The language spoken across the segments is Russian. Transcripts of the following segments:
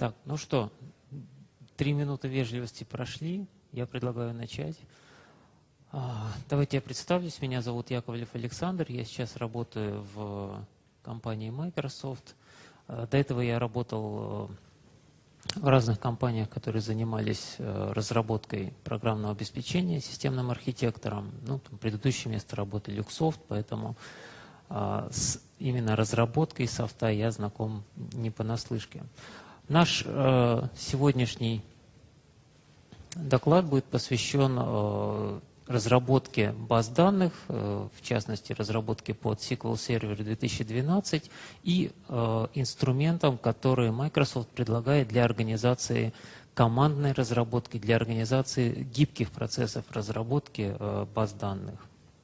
Так, ну что, 3 минуты вежливости прошли, я предлагаю начать. Давайте я представлюсь, меня зовут Яковлев Александр, я сейчас работаю в компании Microsoft. До этого я работал в разных компаниях, которые занимались разработкой программного обеспечения системным архитектором. Ну, там, предыдущее место работы Luxoft, поэтому с именно разработкой софта я знаком не понаслышке. Наш сегодняшний доклад будет посвящен разработке баз данных, в частности, разработке под SQL Server 2012 и инструментам, которые Microsoft предлагает для организации командной разработки, для организации гибких процессов разработки баз данных.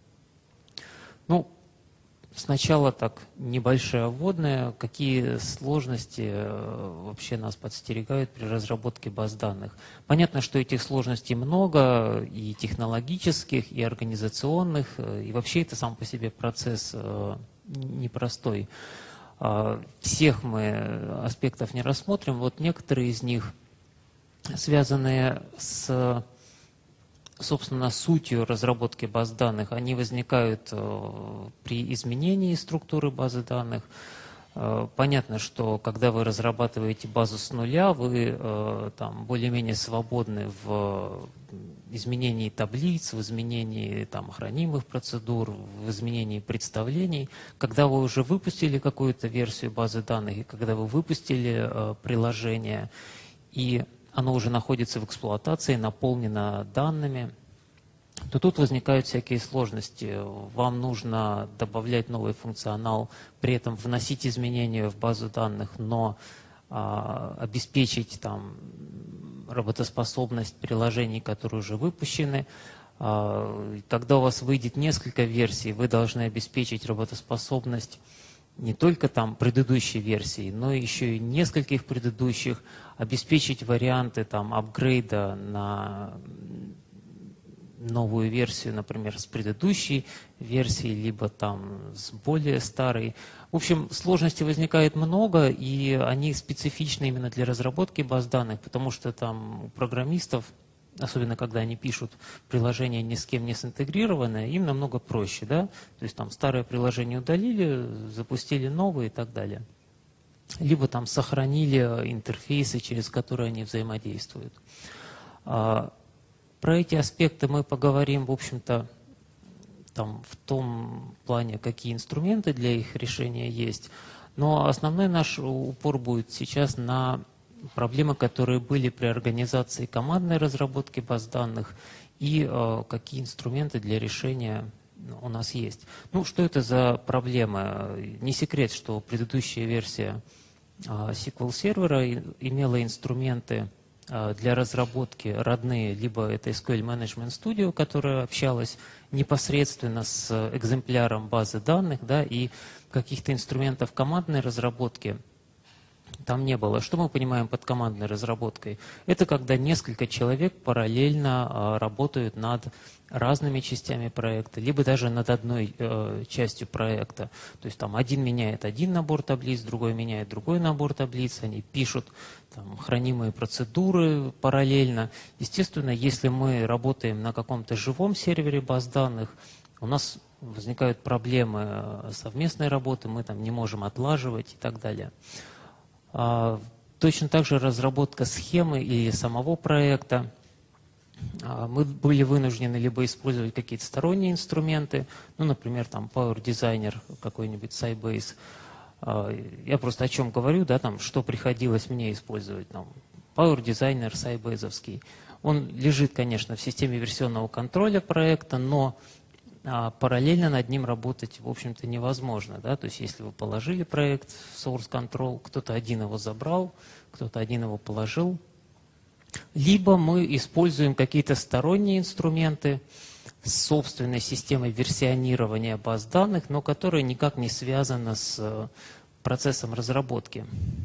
Ну, сначала так небольшая вводная, какие сложности вообще нас подстерегают при разработке баз данных. Понятно, что этих сложностей много, и технологических, и организационных, и вообще это сам по себе процесс непростой. Всех мы аспектов не рассмотрим, вот некоторые из них, связанные с, собственно, сутью разработки баз данных, они возникают при изменении структуры базы данных. Понятно, что когда вы разрабатываете базу с нуля, вы там более-менее свободны в изменении таблиц, в изменении там хранимых процедур, в изменении представлений. Когда вы уже выпустили какую-то версию базы данных, и когда вы выпустили приложение, и оно уже находится в эксплуатации, наполнено данными, то тут возникают всякие сложности. Вам нужно добавлять новый функционал, при этом вносить изменения в базу данных, но обеспечить там работоспособность приложений, которые уже выпущены. Когда у вас выйдет несколько версий, вы должны обеспечить работоспособность не только там предыдущей версии, но еще и нескольких предыдущих, обеспечить варианты там апгрейда на новую версию, например, с предыдущей версии, либо там с более старой. В общем, сложностей возникает много, и они специфичны именно для разработки баз данных, потому что там у программистов, особенно когда они пишут приложение ни с кем не синтегрированное, им намного проще, да? То есть там старое приложение удалили, запустили новое и так далее. Либо там сохранили интерфейсы, через которые они взаимодействуют. Про эти аспекты мы поговорим, в общем-то, там, в том плане, какие инструменты для их решения есть. Но основной наш упор будет сейчас на проблемы, которые были при организации командной разработки баз данных, и какие инструменты для решения у нас есть. Ну, что это за проблемы? Не секрет, что предыдущая версия SQL Server имела инструменты для разработки родные, либо это SQL Management Studio, которая общалась непосредственно с экземпляром базы данных, да, и каких-то инструментов командной разработки там не было. Что мы понимаем под командной разработкой? Это когда несколько человек параллельно работают над разными частями проекта, либо даже над одной частью проекта. То есть там один меняет один набор таблиц, другой меняет другой набор таблиц, они пишут там хранимые процедуры параллельно. Естественно, если мы работаем на каком-то живом сервере баз данных, у нас возникают проблемы совместной работы, мы там не можем отлаживать и так далее. Точно так же разработка схемы или самого проекта. Мы были вынуждены либо использовать какие-то сторонние инструменты, ну, например, там Power Designer, какой-нибудь Sybase. Я просто о чем говорю, да, там, что приходилось мне использовать. Там, Power Designer Sybase-овский. Он лежит, конечно, в системе версионного контроля проекта, но параллельно над ним работать, в общем-то, невозможно. Да? То есть, если вы положили проект в Source Control, кто-то один его забрал, кто-то один его положил. Либо мы используем какие-то сторонние инструменты с собственной системой версионирования баз данных, но которые никак не связаны с процессом разработки.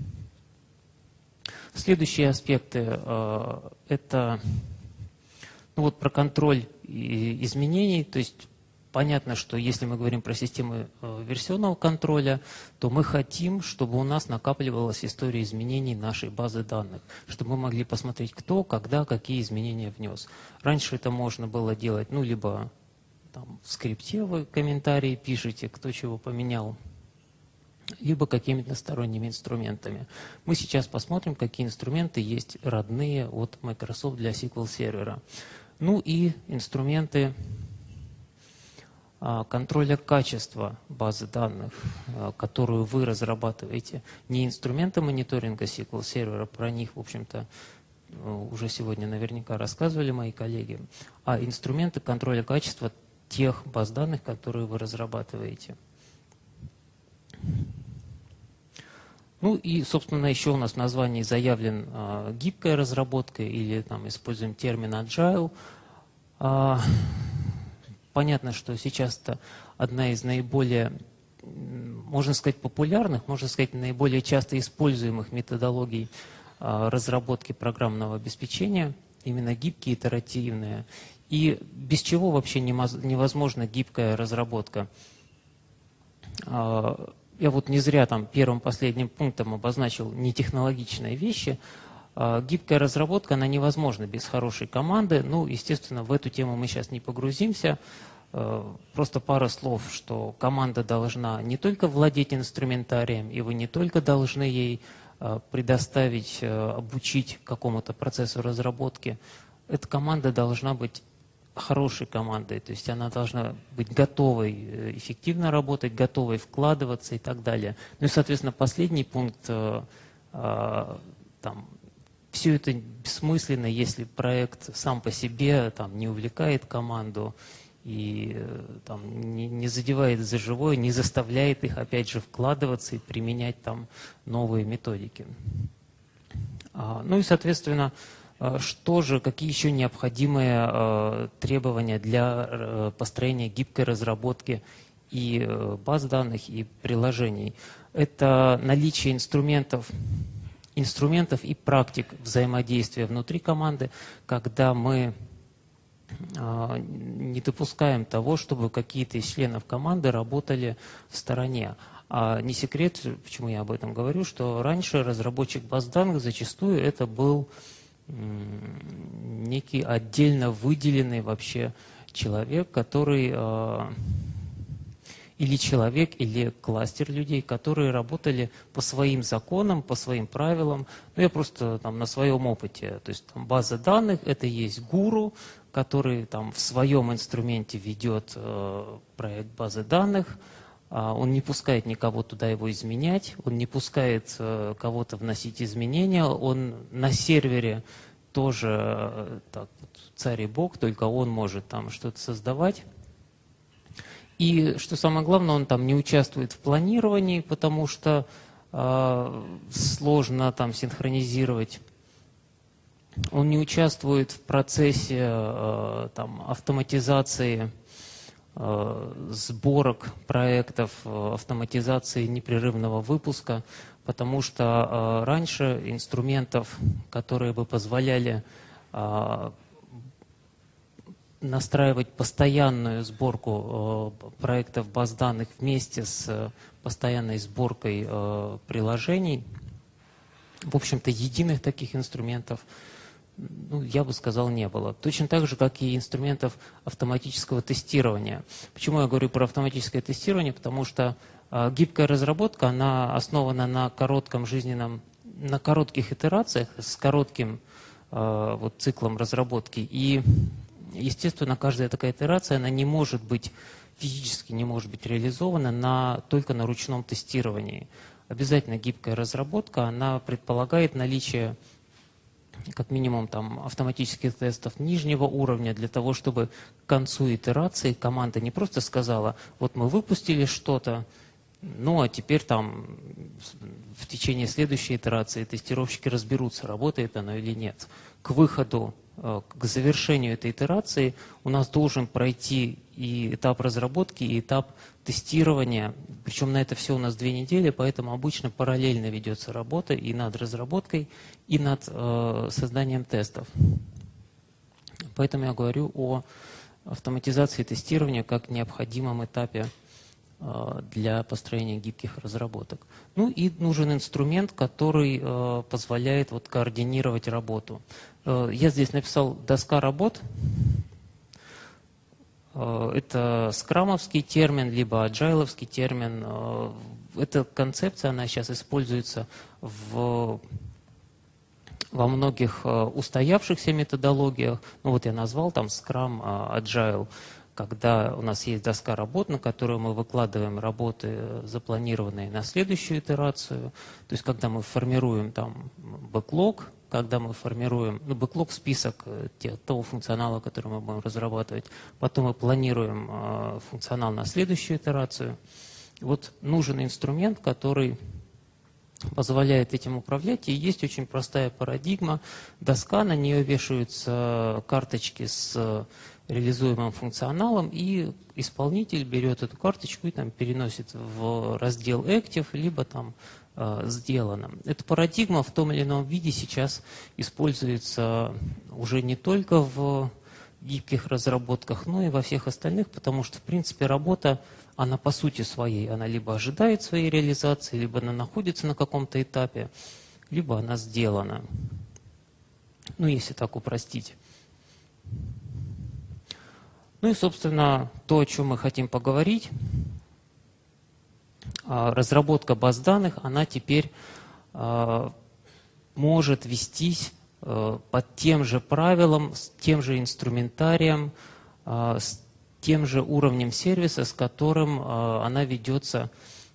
Следующие аспекты это ну вот про контроль изменений, то есть понятно, что если мы говорим про системы версионного контроля, то мы хотим, чтобы у нас накапливалась история изменений нашей базы данных, чтобы мы могли посмотреть, кто, когда, какие изменения внес. Раньше это можно было делать, ну, либо там, в скрипте вы комментарии пишете, кто чего поменял, либо какими-то сторонними инструментами. Мы сейчас посмотрим, какие инструменты есть родные от Microsoft для SQL сервера. Ну и инструменты контроля качества базы данных, которую вы разрабатываете. Не инструменты мониторинга SQL сервера, про них, в общем-то, уже сегодня наверняка рассказывали мои коллеги, а инструменты контроля качества тех баз данных, которые вы разрабатываете. Ну и, собственно, еще у нас в названии заявлен гибкая разработка или там используем термин agile. Понятно, что сейчас это одна из наиболее, можно сказать, популярных, можно сказать, наиболее часто используемых методологий разработки программного обеспечения, именно гибкие, итеративные. И без чего вообще невозможна гибкая разработка? Я вот не зря там первым последним пунктом обозначил нетехнологичные вещи. Гибкая разработка, она невозможна без хорошей команды. Ну, естественно, в эту тему мы сейчас не погрузимся. Просто пара слов, что команда должна не только владеть инструментарием, и вы не только должны ей предоставить, обучить какому-то процессу разработки. Эта команда должна быть хорошей командой, то есть она должна быть готовой эффективно работать, готовой вкладываться и так далее. Ну и, соответственно, последний пункт, там, все это бессмысленно, если проект сам по себе там, не увлекает команду и там, не задевает за живое, не заставляет их, опять же, вкладываться и применять там новые методики. Ну и, соответственно, какие еще необходимые требования для построения гибкой разработки и баз данных, и приложений? Это наличие инструментов и практик взаимодействия внутри команды, когда мы не допускаем того, чтобы какие-то из членов команды работали в стороне. А не секрет, почему я об этом говорю, что раньше разработчик баз данных зачастую это был некий отдельно выделенный вообще человек, который или кластер людей, которые работали по своим законам, по своим правилам. Ну, я просто там на своем опыте. То есть там, база данных – это есть гуру, который там в своем инструменте ведет проект базы данных. Он не пускает никого туда его изменять, он не пускает кого-то вносить изменения, он на сервере тоже так, царь и бог, только он может там что-то создавать. И что самое главное, он там не участвует в планировании, потому что сложно там синхронизировать. Он не участвует в процессе там, автоматизации сборок проектов, автоматизации непрерывного выпуска, потому что раньше инструментов, которые бы позволяли настраивать постоянную сборку проектов баз данных вместе с постоянной сборкой приложений, в общем-то, единых таких инструментов, ну, я бы сказал, не было. Точно так же, как и инструментов автоматического тестирования. Почему я говорю про автоматическое тестирование? Потому что гибкая разработка, она основана на коротких итерациях с коротким вот, циклом разработки. И, естественно, каждая такая итерация, она не может быть, физически не может быть реализована только на ручном тестировании. Обязательно гибкая разработка, она предполагает наличие как минимум там, автоматических тестов нижнего уровня для того, чтобы к концу итерации команда не просто сказала, вот мы выпустили что-то, ну а теперь там в течение следующей итерации тестировщики разберутся, работает оно или нет. К выходу, к завершению этой итерации у нас должен пройти и этап разработки, и этап тестирования. Причем на это все у нас 2 недели, поэтому обычно параллельно ведется работа и над разработкой, и над созданием тестов. Поэтому я говорю о автоматизации тестирования как необходимом этапе для построения гибких разработок. Ну и нужен инструмент, который позволяет вот координировать работу. Я здесь написал доска работ. Это скрамовский термин, либо аджайловский термин. Эта концепция, она сейчас используется во многих устоявшихся методологиях. Ну вот я назвал там Scrum, Agile, когда у нас есть доска работ, на которую мы выкладываем работы, запланированные на следующую итерацию. То есть когда мы формируем там бэклог, когда мы формируем бэклог, список того функционала, который мы будем разрабатывать, потом мы планируем функционал на следующую итерацию. Вот нужен инструмент, который позволяет этим управлять, и есть очень простая парадигма. Доска, на нее вешаются карточки с реализуемым функционалом, и исполнитель берет эту карточку и там переносит в раздел Active, либо там сделано. Эта парадигма в том или ином виде сейчас используется уже не только в гибких разработках, но и во всех остальных, потому что, в принципе, работа, она по сути своей, она либо ожидает своей реализации, либо она находится на каком-то этапе, либо она сделана. Ну, если так упростить. Ну и, собственно, то, о чем мы хотим поговорить, разработка баз данных, она теперь может вестись под тем же правилам, с тем же инструментарием, с тем же уровнем сервиса, с которым она ведется,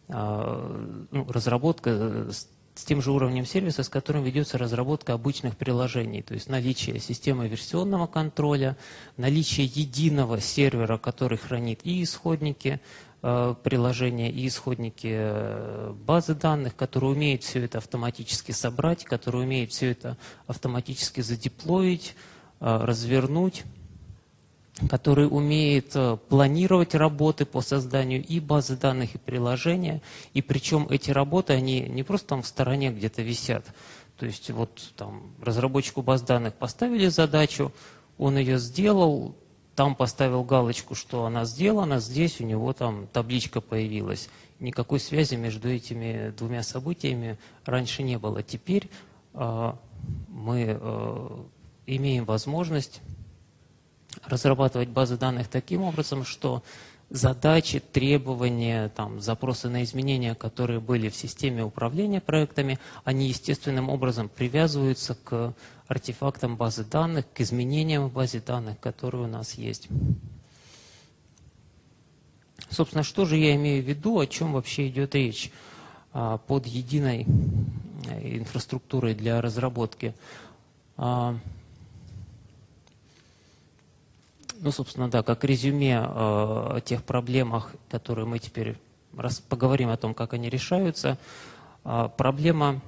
разработка, с тем же уровнем сервиса, с которым ведется разработка обычных приложений. То есть наличие системы версионного контроля, наличие единого сервера, который хранит и исходники приложения, и исходники базы данных, который умеет все это автоматически собрать, который умеет все это автоматически задеплоить, развернуть, который умеет планировать работы по созданию и базы данных, и приложения. И причем эти работы, они не просто там в стороне где-то висят. То есть вот там разработчику баз данных поставили задачу, он ее сделал, там поставил галочку, что она сделана, здесь у него там табличка появилась. Никакой связи между этими двумя событиями раньше не было. Теперь мы имеем возможность разрабатывать базы данных таким образом, что задачи, требования, там, запросы на изменения, которые были в системе управления проектами, они естественным образом привязываются к артефактам базы данных, к изменениям в базе данных, которые у нас есть. Собственно, что же я имею в виду, о чем вообще идет речь под единой инфраструктурой для разработки? Ну, собственно, да, как резюме о тех проблемах, которые мы теперь поговорим о том, как они решаются. Проблема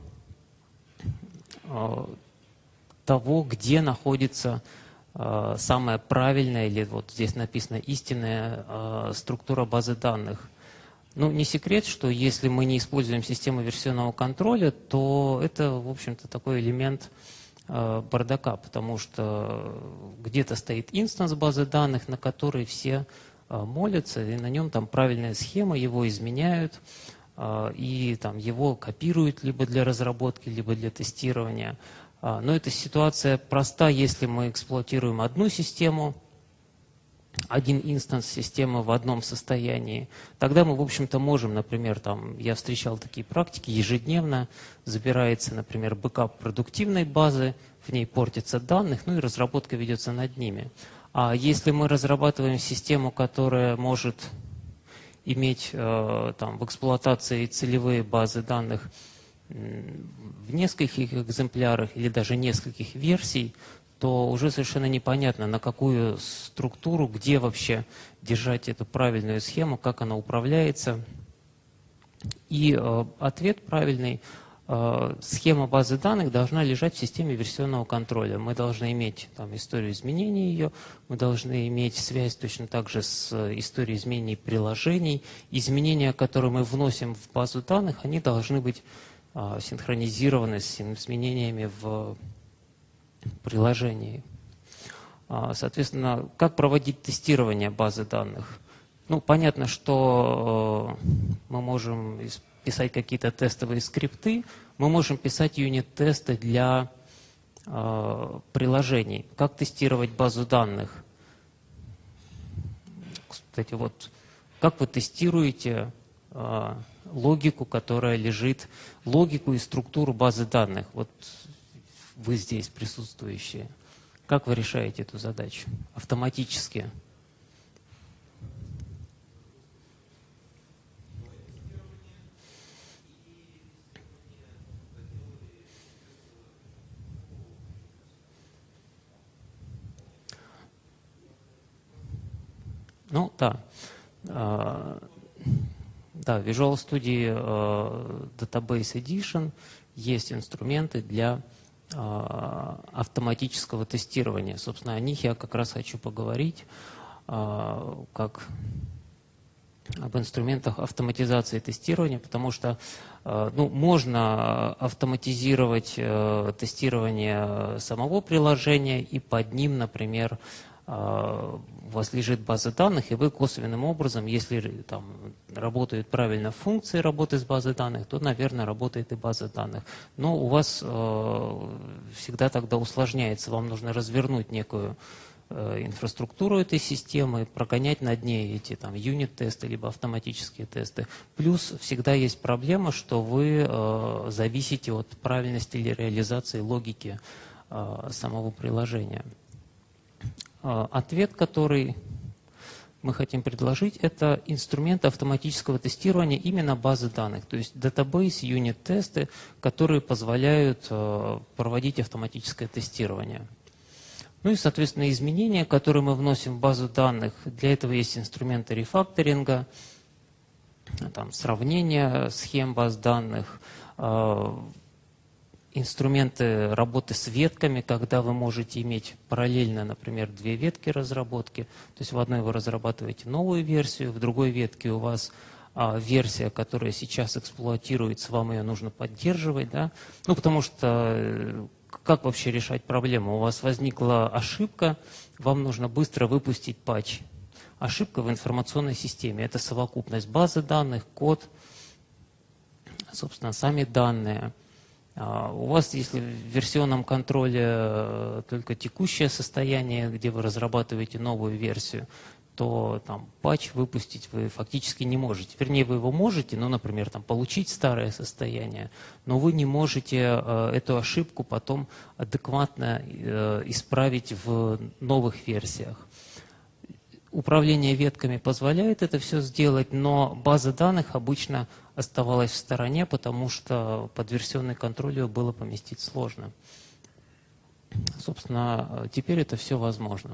того, где находится самая правильная, или вот здесь написано истинная структура базы данных. Ну, не секрет, что если мы не используем систему версионного контроля, то это, в общем-то, такой элемент бардака, потому что где-то стоит инстанс базы данных, на который все молятся, и на нем там правильная схема, его изменяют, и там его копируют либо для разработки, либо для тестирования. Но эта ситуация проста, если мы эксплуатируем одну систему, один инстанс системы в одном состоянии. Тогда мы, в общем-то, можем, например, там, я встречал такие практики, ежедневно забирается, например, бэкап продуктивной базы, в ней портятся данных, ну и разработка ведется над ними. А если мы разрабатываем систему, которая может иметь там, в эксплуатации целевые базы данных в нескольких экземплярах или даже нескольких версий, то уже совершенно непонятно, на какую структуру, где вообще держать эту правильную схему, как она управляется. И ответ правильный. Схема базы данных должна лежать в системе версионного контроля. Мы должны иметь там историю изменений ее, мы должны иметь связь точно так же с историей изменений приложений. Изменения, которые мы вносим в базу данных, они должны быть синхронизированы с изменениями в приложении. Соответственно, как проводить тестирование базы данных? Ну, понятно, что мы можем писать какие-то тестовые скрипты, мы можем писать юнит-тесты для приложений. Как тестировать базу данных? Кстати, вот как вы тестируете логику, которая лежит, логику и структуру базы данных? Вот вы здесь присутствующие. Как вы решаете эту задачу автоматически? Ну, да. Да, в Visual Studio Database Edition есть инструменты для автоматического тестирования. Собственно, о них я как раз хочу поговорить, как об инструментах автоматизации тестирования, потому что ну, можно автоматизировать тестирование самого приложения, и под ним, например, у вас лежит база данных, и вы косвенным образом, если там работают правильно функции работы с базой данных, то, наверное, работает и база данных. Но у вас всегда тогда усложняется, вам нужно развернуть некую инфраструктуру этой системы, прогонять над ней эти там юнит-тесты, либо автоматические тесты. Плюс всегда есть проблема, что вы зависите от правильности или реализации логики самого приложения. Ответ, который мы хотим предложить, это инструменты автоматического тестирования именно базы данных, то есть database, юнит-тесты, которые позволяют проводить автоматическое тестирование. Ну и, соответственно, изменения, которые мы вносим в базу данных, для этого есть инструменты рефакторинга, там, сравнения схем баз данных, инструменты работы с ветками, когда вы можете иметь параллельно, например, две ветки разработки. То есть в одной вы разрабатываете новую версию, в другой ветке у вас версия, которая сейчас эксплуатируется, вам ее нужно поддерживать. Да? Ну, потому что как вообще решать проблему? У вас возникла ошибка, вам нужно быстро выпустить патч. Ошибка в информационной системе – это совокупность базы данных, код, собственно, сами данные. У вас, если в версионном контроле только текущее состояние, где вы разрабатываете новую версию, то там патч выпустить вы фактически не можете. Вернее, вы его можете, ну, например, там, получить старое состояние, но вы не можете эту ошибку потом адекватно исправить в новых версиях. Управление ветками позволяет это все сделать, но база данных обычно оставалась в стороне, потому что под версионный контроль ее было поместить сложно. Собственно, теперь это все возможно.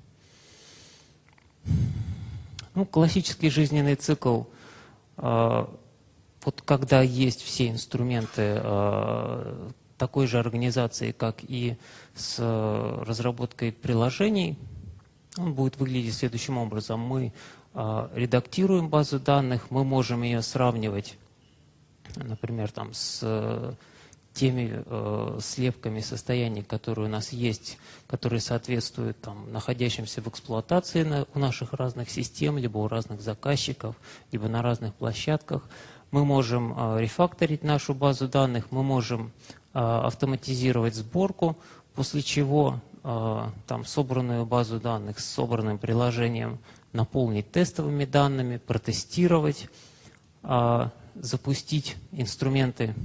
Ну, классический жизненный цикл, вот когда есть все инструменты такой же организации, как и с разработкой приложений, он будет выглядеть следующим образом. Мы редактируем базу данных, мы можем ее сравнивать, например, там, с теми слепками состояний, которые у нас есть, которые соответствуют там, находящимся в эксплуатации у наших разных систем, либо у разных заказчиков, либо на разных площадках. Мы можем рефакторить нашу базу данных, мы можем автоматизировать сборку, после чего там, собранную базу данных с собранным приложением наполнить тестовыми данными, протестировать, запустить инструменты,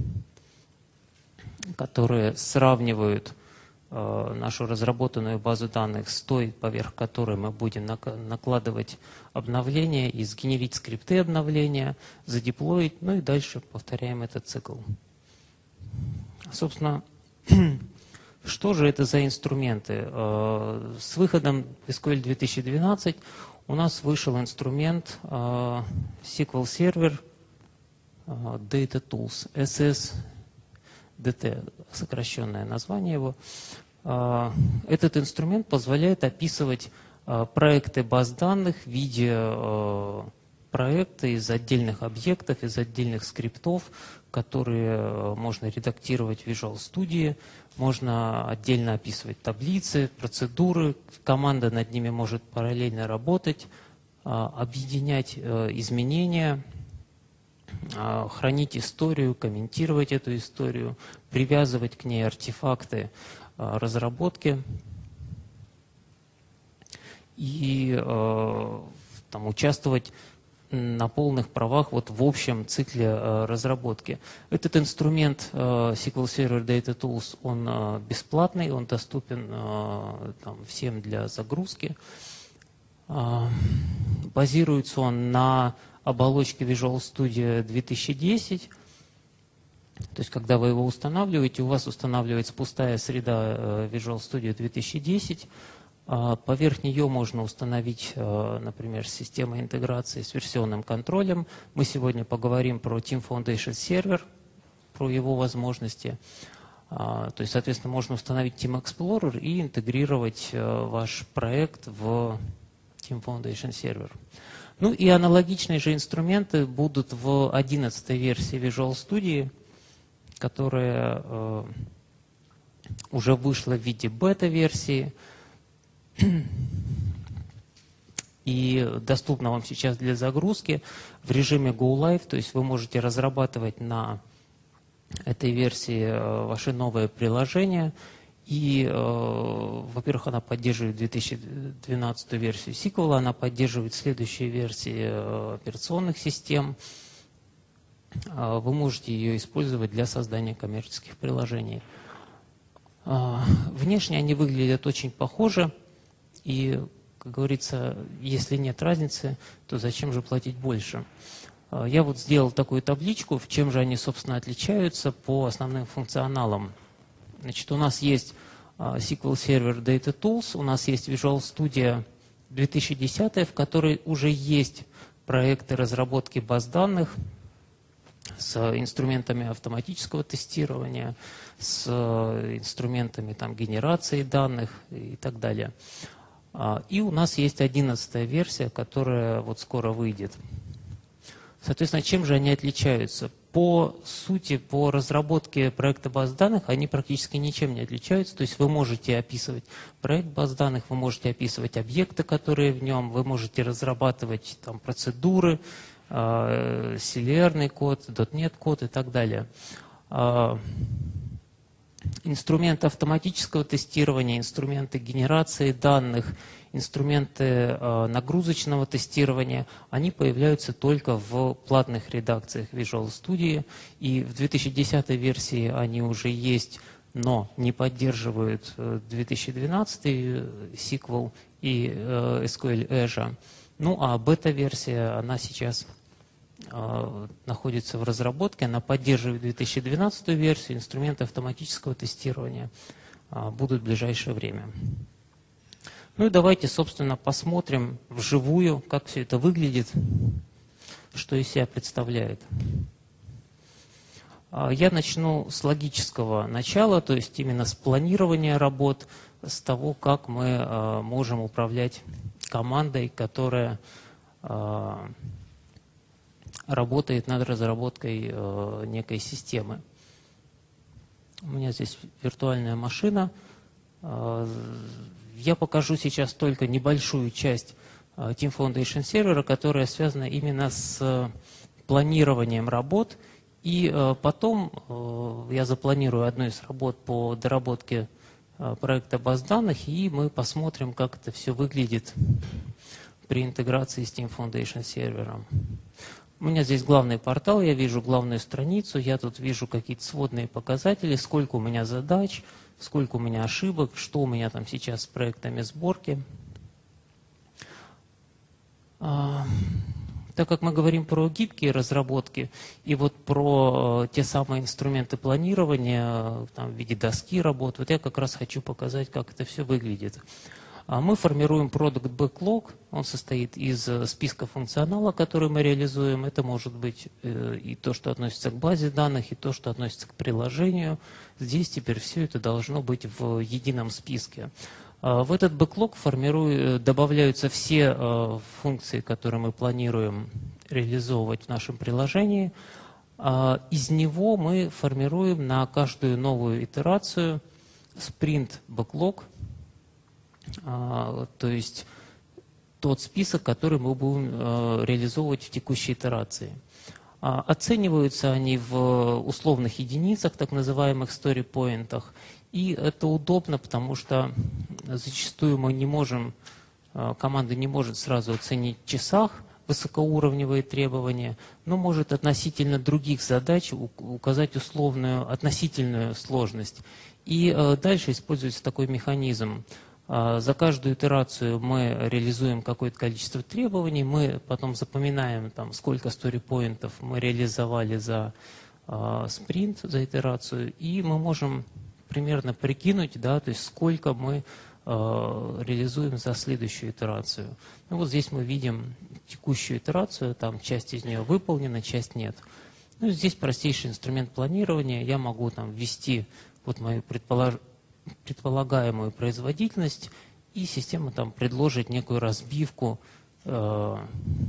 которые сравнивают нашу разработанную базу данных с той, поверх которой мы будем накладывать обновления, и сгенерить скрипты обновления, задеплоить, ну и дальше повторяем этот цикл. Собственно, что же это за инструменты? С выходом SQL 2012 у нас вышел инструмент SQL Server Data Tools, SSDT, сокращенное название его. Этот инструмент позволяет описывать проекты баз данных в виде проекты из отдельных объектов, из отдельных скриптов, которые можно редактировать в Visual Studio, можно отдельно описывать таблицы, процедуры, команда над ними может параллельно работать, объединять изменения, хранить историю, комментировать эту историю, привязывать к ней артефакты разработки и там, участвовать на полных правах вот в общем цикле разработки. Этот инструмент SQL Server Data Tools, он бесплатный, он доступен там, всем для загрузки. Базируется он на оболочке Visual Studio 2010. То есть, когда вы его устанавливаете, у вас устанавливается пустая среда Visual Studio 2010. Поверх нее можно установить, например, систему интеграции с версионным контролем. Мы сегодня поговорим про Team Foundation Server, про его возможности. То есть, соответственно, можно установить Team Explorer и интегрировать ваш проект в Team Foundation Server. Ну и аналогичные же инструменты будут в 11-й версии Visual Studio, которая уже вышла в виде бета-версии и доступна вам сейчас для загрузки в режиме Go Live, то есть вы можете разрабатывать на этой версии ваши новые приложения. И, во-первых, она поддерживает 2012 версию SQL, она поддерживает следующие версии операционных систем. Вы можете ее использовать для создания коммерческих приложений. Внешне они выглядят очень похоже. И, как говорится, если нет разницы, то зачем же платить больше? Я вот сделал такую табличку, в чем же они, собственно, отличаются по основным функционалам. Значит, у нас есть SQL Server Data Tools, у нас есть Visual Studio 2010, в которой уже есть проекты разработки баз данных с инструментами автоматического тестирования, с инструментами там, генерации данных и так далее. И у нас есть 11-я версия, которая вот скоро выйдет. Соответственно, чем же они отличаются? По сути, по разработке проекта баз данных они практически ничем не отличаются. То есть вы можете описывать проект баз данных, вы можете описывать объекты, которые в нем, вы можете разрабатывать там, процедуры, CLR код, .NET код и так далее. Инструменты автоматического тестирования, инструменты генерации данных, инструменты нагрузочного тестирования, они появляются только в платных редакциях Visual Studio. И в 2010 версии они уже есть, но не поддерживают 2012 SQL и SQL Azure. Ну а бета-версия, она сейчас находится в разработке, она поддерживает 2012 версию, инструменты автоматического тестирования будут в ближайшее время. Ну и давайте, собственно, посмотрим вживую, как все это выглядит, что из себя представляет. Я начну с начала, то есть именно с планирования работ, с того, как мы можем управлять командой, которая работает над разработкой некой системы. У меня здесь виртуальная машина. Я покажу сейчас только небольшую часть Team Foundation Server, которая связана именно с планированием работ. И потом я запланирую одну из работ по доработке проекта баз данных, и мы посмотрим, как это все выглядит при интеграции с Team Foundation Server. У меня здесь главный портал, я вижу главную страницу, я тут вижу какие-то сводные показатели, сколько у меня задач, сколько у меня ошибок, что у меня там сейчас с проектами сборки. Так как мы говорим про гибкие разработки и вот про те самые инструменты планирования там, в виде доски работ, вот я как раз хочу показать, как это все выглядит. Мы формируем Product Backlog, он состоит из списка функционала, который мы реализуем. Это может быть и то, что относится к базе данных, и то, что относится к приложению. Здесь теперь все это должно быть в едином списке. В этот бэклог добавляются все функции, которые мы планируем реализовывать в нашем приложении. Из него мы формируем на каждую новую итерацию спринт-бэклог, то есть тот список, который мы будем реализовывать в текущей итерации. Оцениваются они в условных единицах, так называемых story-поинтах. И это удобно, потому что зачастую мы не можем, команда не может сразу оценить в часах высокоуровневые требования, но может относительно других задач указать условную относительную сложность. И дальше используется такой механизм. За каждую итерацию мы реализуем какое-то количество требований, мы потом запоминаем, там, сколько story-поинтов мы реализовали за спринт, за итерацию, и мы можем примерно прикинуть, да, то есть сколько мы реализуем за следующую итерацию. Ну, вот здесь мы видим текущую итерацию, там часть из нее выполнена, часть нет. Ну, здесь простейший инструмент планирования. Я могу там ввести вот мою предполагаемую производительность, и система там предложит некую разбивку по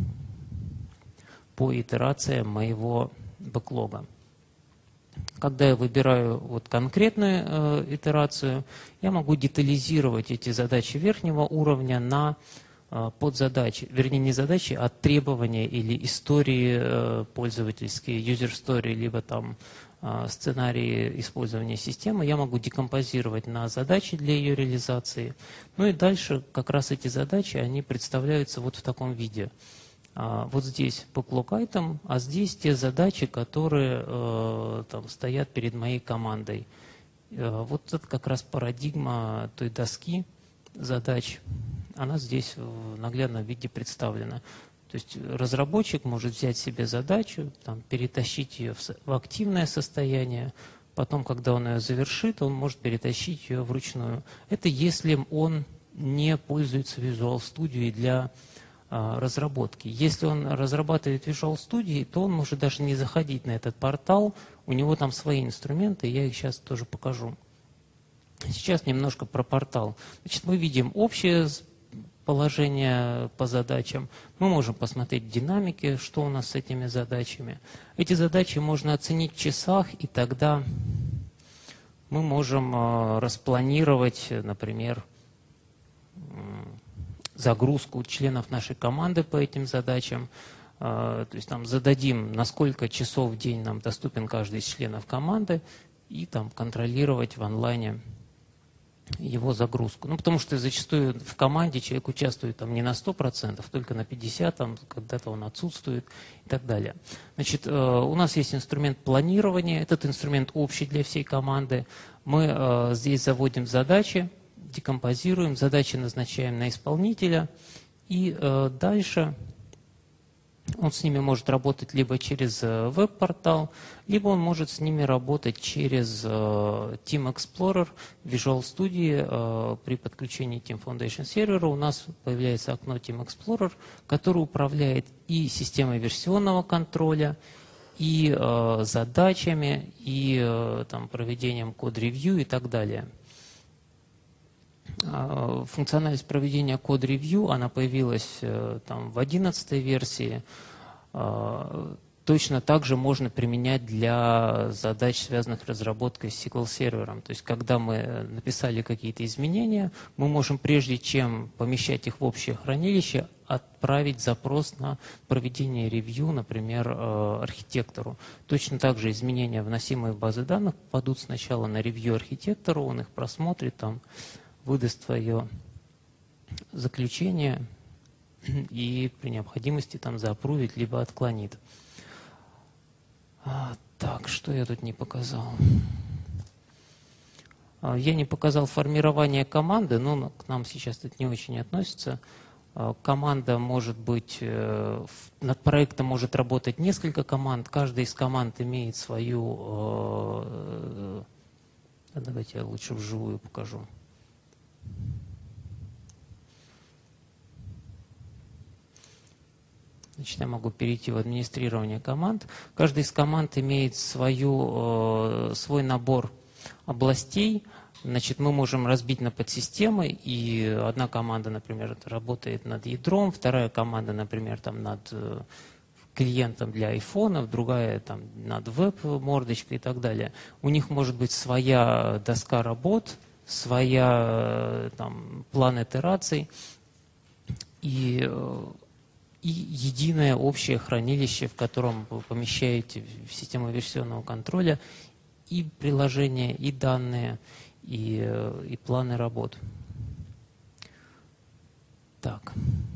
итерациям моего бэклога. Когда я выбираю вот конкретную итерацию, я могу детализировать эти задачи верхнего уровня на подзадачи, вернее не задачи, а требования или истории пользовательские, user story, либо там сценарии использования системы. Я могу декомпозировать на задачи для ее реализации. Ну и дальше как раз эти задачи, они представляются вот в таком виде. Вот здесь backlog item, а здесь те задачи, которые там стоят перед моей командой. Вот это как раз парадигма той доски задач. Она здесь в наглядном виде представлена. То есть разработчик может взять себе задачу, там, перетащить ее в активное состояние, потом, когда он ее завершит, он может перетащить ее вручную. Это если он не пользуется Visual Studio для разработки. Если он разрабатывает Visual Studio, то он может даже не заходить на этот портал, у него там свои инструменты, я их сейчас тоже покажу. Сейчас немножко про портал. Значит, мы видим общее положение по задачам. Мы можем посмотреть динамики, что у нас с этими задачами. Эти задачи можно оценить в часах, и тогда мы можем распланировать, например, загрузку членов нашей команды по этим задачам. То есть там зададим, на сколько часов в день нам доступен каждый из членов команды, и там контролировать в онлайне его загрузку. Ну, потому что зачастую в команде человек участвует там не на 100%, только на 50%, там, когда-то он отсутствует и так далее. Значит, у нас есть инструмент планирования, этот инструмент общий для всей команды. Мы здесь заводим задачи, декомпозируем, задачи назначаем на исполнителя, и дальше он с ними может работать либо через веб-портал, либо он может с ними работать через Team Explorer, Visual Studio. При подключении Team Foundation сервера у нас появляется окно Team Explorer, которое управляет и системой версионного контроля, и задачами, и там, проведением код-ревью и так далее. Функциональность проведения код-ревью, она появилась там, в 11 версии. Точно так же можно применять для задач, связанных с разработкой с SQL-сервером. То есть, когда мы написали какие-то изменения, мы можем, прежде чем помещать их в общее хранилище, отправить запрос на проведение ревью, например, архитектору. Точно так же изменения, вносимые в базы данных, попадут сначала на ревью архитектору, он их просмотрит, там, выдаст свое заключение и при необходимости там заапрувит, либо отклонит. Так, что я тут не показал? Я не показал формирование команды, но к нам сейчас это не очень относится. Команда может быть, над проектом может работать несколько команд, каждая из команд имеет свою... Давайте я лучше вживую покажу. Значит, я могу перейти в администрирование команд. Каждая из команд имеет свой набор областей. Значит, мы можем разбить на подсистемы, и одна команда, например, работает над ядром, вторая команда, например, там над клиентом для айфонов, другая там над веб-мордочкой и так далее. У них может быть своя доска работ, своя там план итераций и единое общее хранилище, в котором вы помещаете в систему версионного контроля и приложения, и данные, и планы работ. Так.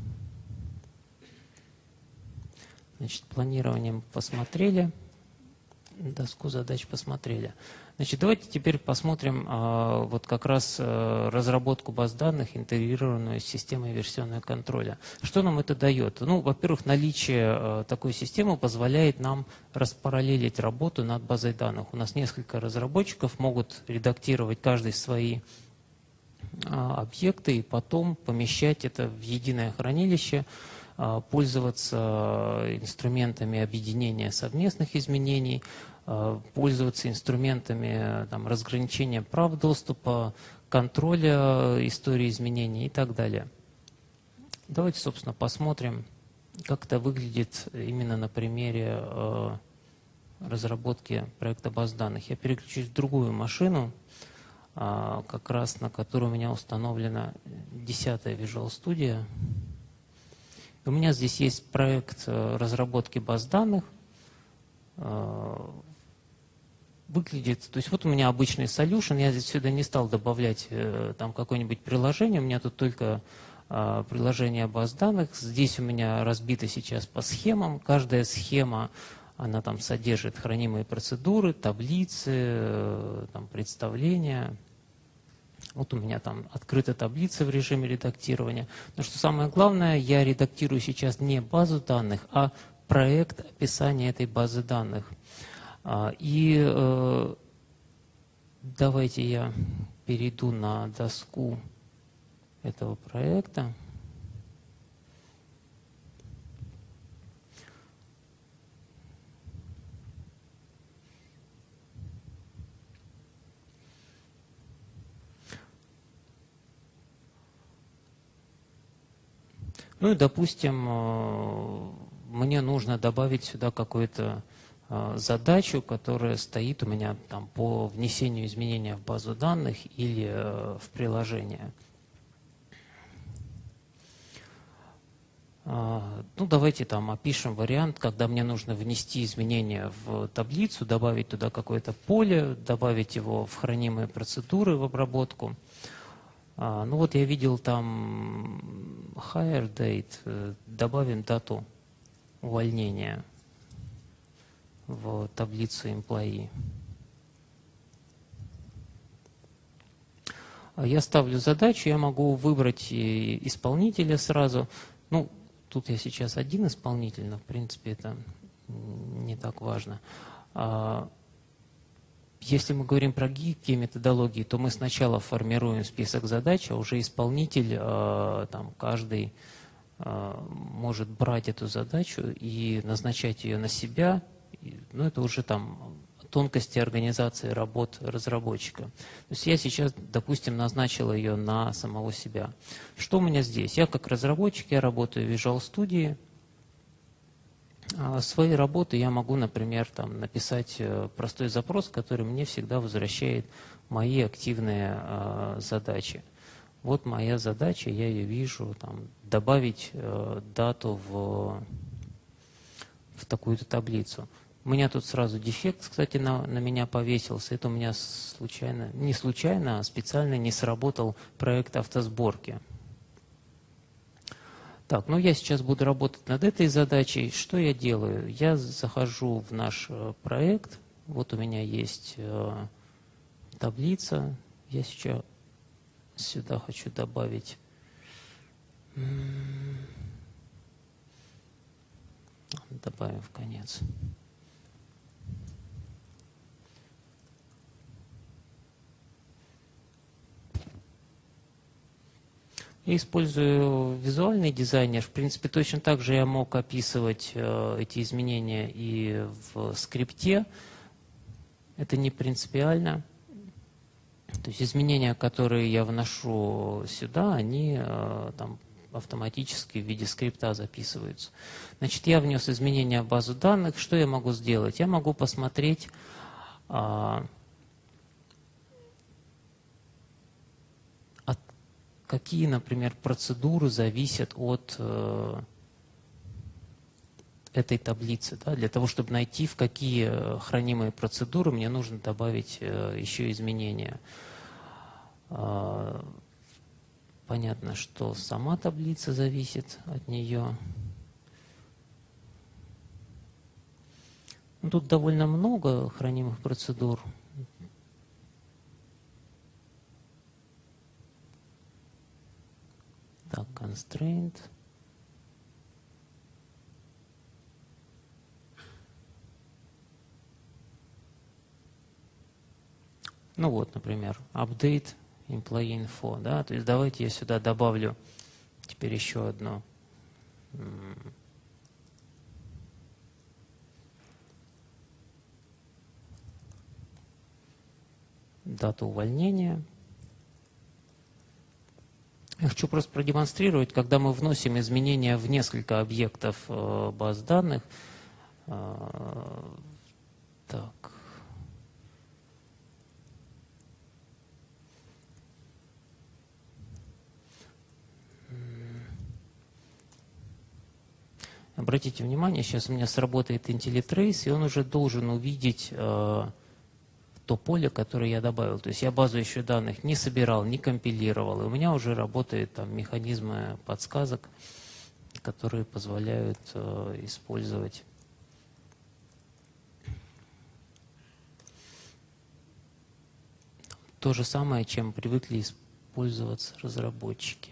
Значит, планированием посмотрели, доску задач посмотрели. Значит, давайте теперь посмотрим вот как раз разработку баз данных, интегрированную с системой версионного контроля. Что нам это дает? Ну, во-первых, наличие такой системы позволяет нам распараллелить работу над базой данных. У нас несколько разработчиков могут редактировать каждый свои объекты и потом помещать это в единое хранилище, пользоваться инструментами объединения совместных изменений, пользоваться инструментами там, разграничения прав доступа, контроля истории изменений и так далее. Давайте, собственно, посмотрим, как это выглядит именно на примере разработки проекта баз данных. Я переключусь в другую машину, как раз на которой у меня установлена 10-я Visual Studio. У меня здесь есть проект разработки баз данных. Выглядит, то есть вот у меня обычный solution, я здесь сюда не стал добавлять там какое-нибудь приложение, у меня тут только приложение баз данных. Здесь у меня разбито сейчас по схемам. Каждая схема, она там содержит хранимые процедуры, таблицы, там, представления. Вот у меня там открыта таблица в режиме редактирования. Но что самое главное, я редактирую сейчас не базу данных, а проект описания этой базы данных. И давайте я перейду на доску этого проекта. Ну и, допустим, мне нужно добавить сюда какую-то задачу, которая стоит у меня там по внесению изменения в базу данных или в приложение. Ну, давайте там опишем вариант, когда мне нужно внести изменения в таблицу, добавить туда какое-то поле, добавить его в хранимые процедуры в обработку. Ну вот я видел там hire date, добавим дату увольнения в таблицу employee. Я ставлю задачу, я могу выбрать исполнителя сразу. Ну, тут я сейчас один исполнитель, но в принципе это не так важно. Если мы говорим про гибкие методологии, то мы сначала формируем список задач, а уже исполнитель, там, каждый может брать эту задачу и назначать ее на себя. Ну, это уже там тонкости организации работ разработчика. То есть я сейчас, допустим, назначил ее на самого себя. Что у меня здесь? Я как разработчик, я работаю в Visual Studio. Свои работы я могу, например, там, написать простой запрос, который мне всегда возвращает мои активные задачи. Вот моя задача, я ее вижу, там, добавить дату в такую-то таблицу. У меня тут сразу дефект, кстати, на меня повесился. Это у меня случайно, не случайно, а специально не сработал проект автосборки. Так, ну я сейчас буду работать над этой задачей. Что я делаю? Я захожу в наш проект. Вот у меня есть таблица. Я сейчас сюда хочу добавить. Добавим в конец. Я использую визуальный дизайнер. В принципе, точно так же я мог описывать эти изменения и в скрипте. Это не принципиально. То есть изменения, которые я вношу сюда, они там автоматически в виде скрипта записываются. Значит, я внес изменения в базу данных. Что я могу сделать? Я могу посмотреть, какие, например, процедуры зависят от этой таблицы. Да? Для того, чтобы найти, в какие хранимые процедуры мне нужно добавить еще изменения. Понятно, что сама таблица зависит от нее. Тут довольно много хранимых процедур. Так, constraint. Ну вот, например, update employee info, да, то есть давайте я сюда добавлю теперь еще одну дату увольнения. Я хочу просто продемонстрировать, когда мы вносим изменения в несколько объектов баз данных. Так. Обратите внимание, сейчас у меня сработает IntelliTrace, и он уже должен увидеть то поле, которое я добавил. То есть я базу еще данных не собирал, не компилировал, и у меня уже работают там механизмы подсказок, которые позволяют использовать то же самое, чем привыкли использоваться разработчики.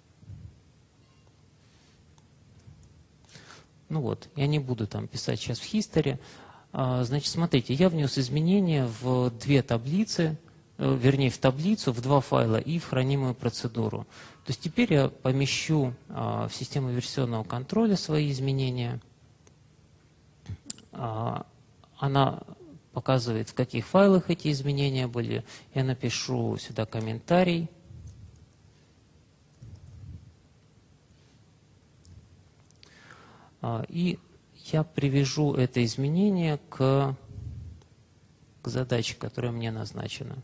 Ну вот, я не буду там писать сейчас в history. Значит, смотрите, я внес изменения в две таблицы, вернее, в таблицу, в два файла и в хранимую процедуру. То есть теперь я помещу в систему версионного контроля свои изменения. Она показывает, в каких файлах эти изменения были. Я напишу сюда комментарий. И я привяжу это изменение к задаче, которая мне назначена.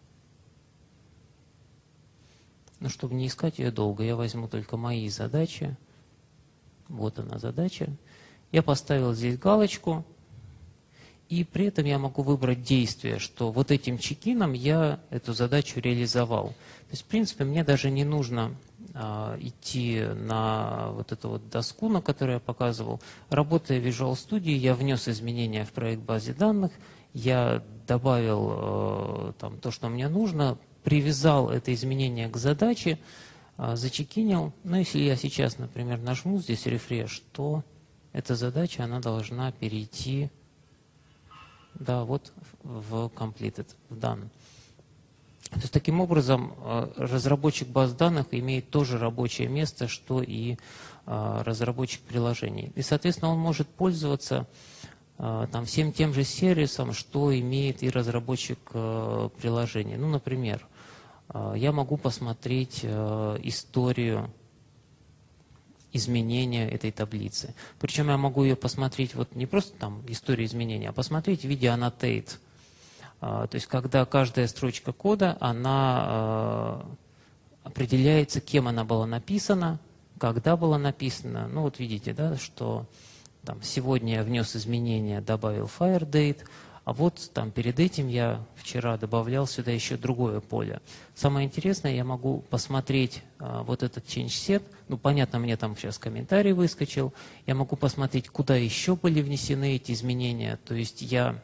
Но чтобы не искать ее долго, я возьму только мои задачи. Вот она задача. Я поставил здесь галочку. И при этом я могу выбрать действие, что вот этим чекином я эту задачу реализовал. То есть, в принципе, мне даже не нужно идти на вот эту вот доску, на которой я показывал. Работая в Visual Studio, я внес изменения в проект базы данных, я добавил там то, что мне нужно, привязал это изменение к задаче, зачекинил. Но если я сейчас, например, нажму здесь refresh, то эта задача, она должна перейти, да, вот в completed, в done. То есть таким образом разработчик баз данных имеет тоже рабочее место, что и разработчик приложений. И, соответственно, он может пользоваться там всем тем же сервисом, что имеет и разработчик приложений. Ну, например, я могу посмотреть историю изменения этой таблицы. Причем я могу ее посмотреть вот не просто там историю изменения, а посмотреть в виде annotate. То есть когда каждая строчка кода, она определяется, кем она была написана, когда была написана. Ну вот видите, да, что там, сегодня я внес изменения, добавил firedate, а вот там перед этим я вчера добавлял сюда еще другое поле. Самое интересное, я могу посмотреть вот этот change set. Ну, понятно, мне там сейчас комментарий выскочил. Я могу посмотреть, куда еще были внесены эти изменения. То есть я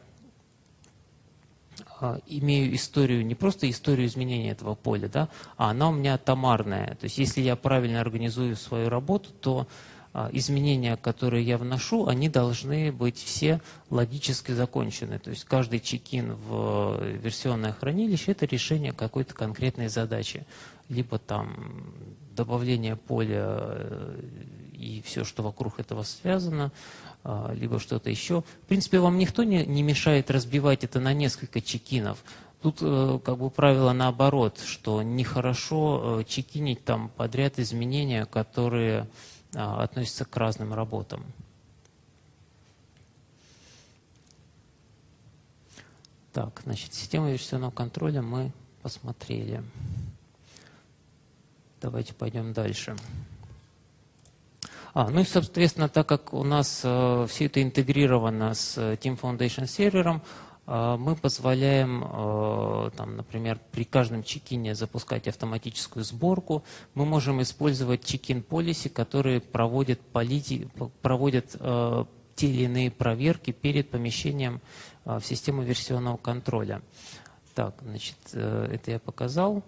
имею историю, не просто историю изменения этого поля, да, а она у меня атомарная. То есть если я правильно организую свою работу, то изменения, которые я вношу, они должны быть все логически закончены. То есть каждый чекин в версионное хранилище – это решение какой-то конкретной задачи. Либо там добавление поля и все, что вокруг этого связано, либо что-то еще. В принципе, вам никто не мешает разбивать это на несколько чекинов. Тут как бы правило наоборот, что нехорошо чекинить там подряд изменения, которые относятся к разным работам. Так, значит, систему версионного контроля мы посмотрели. Давайте пойдем дальше. Ну и, соответственно, так как у нас все это интегрировано с Team Foundation сервером, мы позволяем, там, например, при каждом чекине запускать автоматическую сборку. Мы можем использовать чекин policy, которые проводят те или иные проверки перед помещением в систему версионного контроля. Так, значит, это я показал.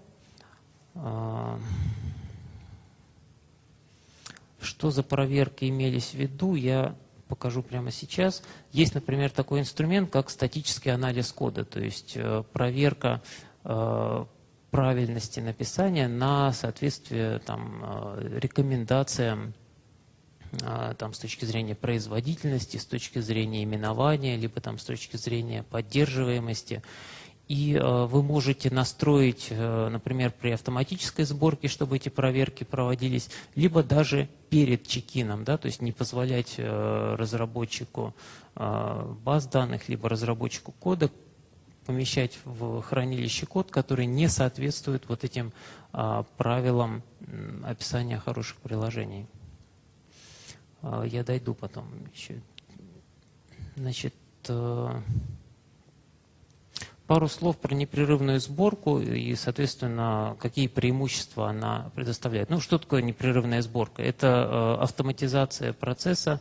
Что за проверки имелись в виду, я покажу прямо сейчас. Есть, например, такой инструмент, как статический анализ кода, то есть проверка правильности написания на соответствие там, рекомендациям там, с точки зрения производительности, с точки зрения именования, либо там, с точки зрения поддерживаемости. И вы можете настроить, например, при автоматической сборке, чтобы эти проверки проводились, либо даже перед чекином, да, то есть не позволять разработчику баз данных, либо разработчику кода помещать в хранилище код, который не соответствует вот этим правилам описания хороших приложений. Я дойду потом еще. Значит, пару слов про непрерывную сборку и, соответственно, какие преимущества она предоставляет. Ну, что такое непрерывная сборка? Это автоматизация процесса,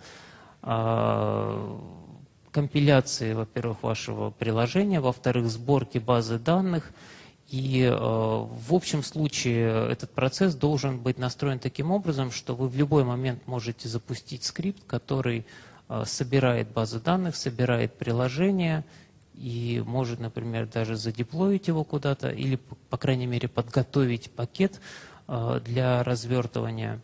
компиляции, во-первых, вашего приложения, во-вторых, сборки базы данных. И в общем случае этот процесс должен быть настроен таким образом, что вы в любой момент можете запустить скрипт, который собирает базы данных, собирает приложение, и может, например, даже задеплоить его куда-то или, по крайней мере, подготовить пакет для развертывания.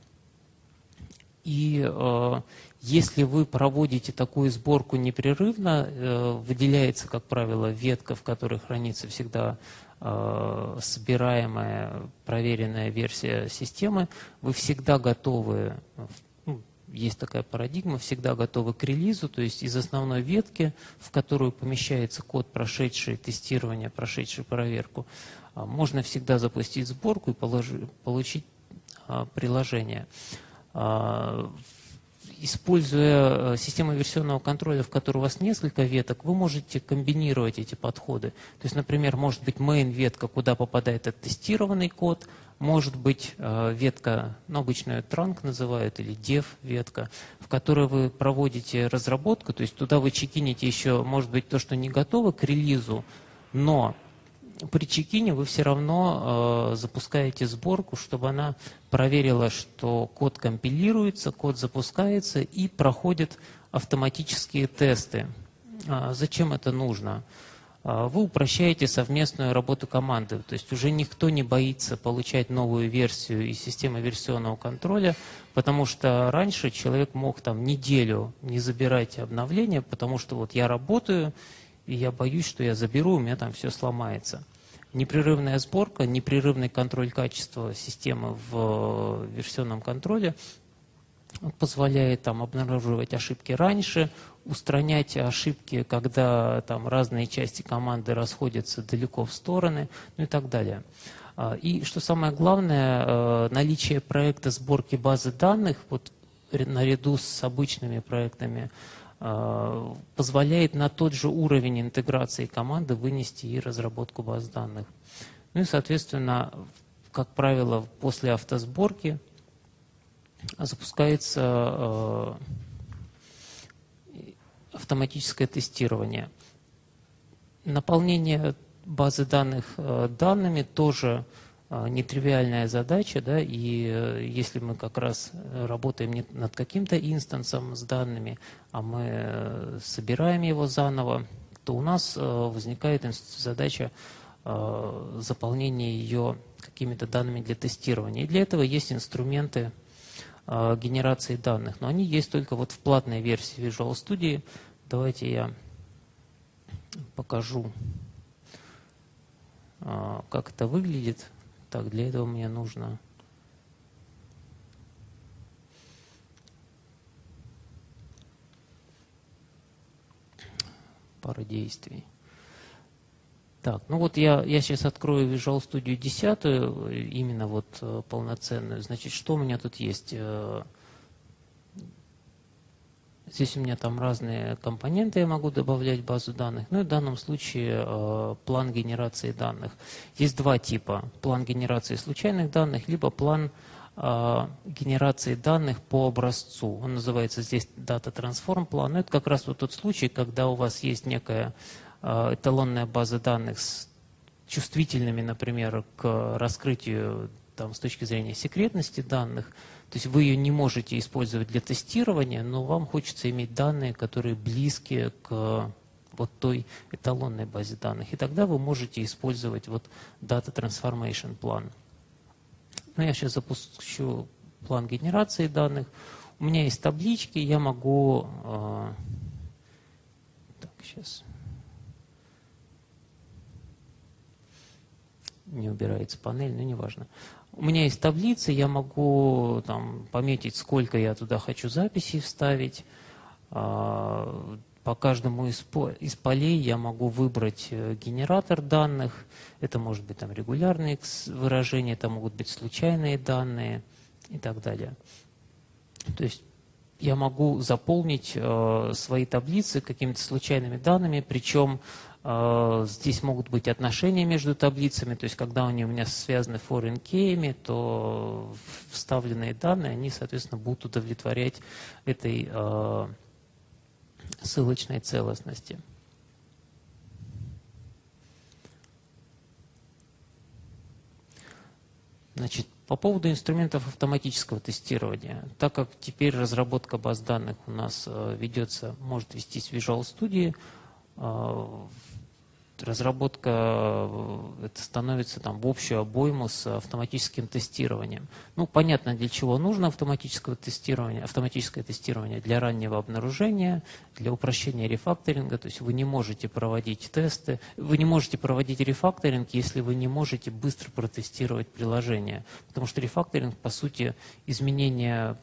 И если вы проводите такую сборку непрерывно, выделяется, как правило, ветка, в которой хранится всегда собираемая, проверенная версия системы, вы всегда готовы, есть такая парадигма, всегда готовы к релизу, то есть из основной ветки, в которую помещается код, прошедший тестирование, прошедший проверку, можно всегда запустить сборку и получить приложение. Используя систему версионного контроля, в которой у вас несколько веток, вы можете комбинировать эти подходы. То есть, например, может быть main-ветка, куда попадает оттестированный код, может быть ветка, ну, обычно ее trunk называют, или dev-ветка, в которой вы проводите разработку, то есть туда вы чекините еще, может быть, то, что не готово к релизу, но при чекине вы все равно запускаете сборку, чтобы она проверила, что код компилируется, код запускается и проходит автоматические тесты. Зачем это нужно? Вы упрощаете совместную работу команды, то есть уже никто не боится получать новую версию из системы версионного контроля, потому что раньше человек мог там неделю не забирать обновления, потому что вот я работаю, и я боюсь, что я заберу, у меня там все сломается. Непрерывная сборка, непрерывный контроль качества системы в версионном контроле позволяет там обнаруживать ошибки раньше, устранять ошибки, когда там разные части команды расходятся далеко в стороны, ну и так далее. И что самое главное, наличие проекта сборки базы данных, вот наряду с обычными проектами, позволяет на тот же уровень интеграции команды вынести и разработку баз данных. Ну и, соответственно, как правило, после автосборки запускается автоматическое тестирование. Наполнение базы данных данными тоже нетривиальная задача, да, и если мы как раз работаем не над каким-то инстансом с данными, а мы собираем его заново, то у нас возникает задача заполнения ее какими-то данными для тестирования. И для этого есть инструменты генерации данных, но они есть только вот в платной версии Visual Studio. Давайте я покажу как это выглядит. Так, для этого мне нужно пара действий. Так, ну вот я сейчас открою Visual Studio 10, именно вот полноценную. Значит, что у меня тут есть? Здесь у меня там разные компоненты, я могу добавлять в базу данных. Ну и в данном случае план генерации данных. Есть два типа. План генерации случайных данных, либо план генерации данных по образцу. Он называется здесь Data Transform план. Это как раз вот тот случай, когда у вас есть некая эталонная база данных с чувствительными, например, к раскрытию там, с точки зрения секретности данных. То есть вы ее не можете использовать для тестирования, но вам хочется иметь данные, которые близки к вот той эталонной базе данных. И тогда вы можете использовать вот Data Transformation план. Ну, я сейчас запущу план генерации данных. У меня есть таблички, я могу... Так, сейчас... Не убирается панель, но неважно. У меня есть таблицы, я могу там пометить, сколько я туда хочу записей вставить. По каждому из полей я могу выбрать генератор данных. Это может быть там регулярные выражения, это могут быть случайные данные и так далее. То есть я могу заполнить свои таблицы какими-то случайными данными, причем здесь могут быть отношения между таблицами, то есть когда они у меня связаны foreign key'ами, то вставленные данные, они, соответственно, будут удовлетворять этой ссылочной целостности. Значит, по поводу инструментов автоматического тестирования, так как теперь разработка баз данных у нас ведется, может вестись в Visual Studio, разработка это становится там в общую обойму с автоматическим тестированием. Ну, понятно, для чего нужно автоматическое тестирование для раннего обнаружения, для упрощения рефакторинга. То есть вы не можете проводить тесты, вы не можете проводить рефакторинг, если вы не можете быстро протестировать приложение. Потому что рефакторинг, по сути, изменение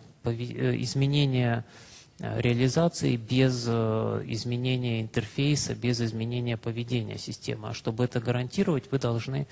реализации без изменения интерфейса, без изменения поведения системы. А чтобы это гарантировать, вы должны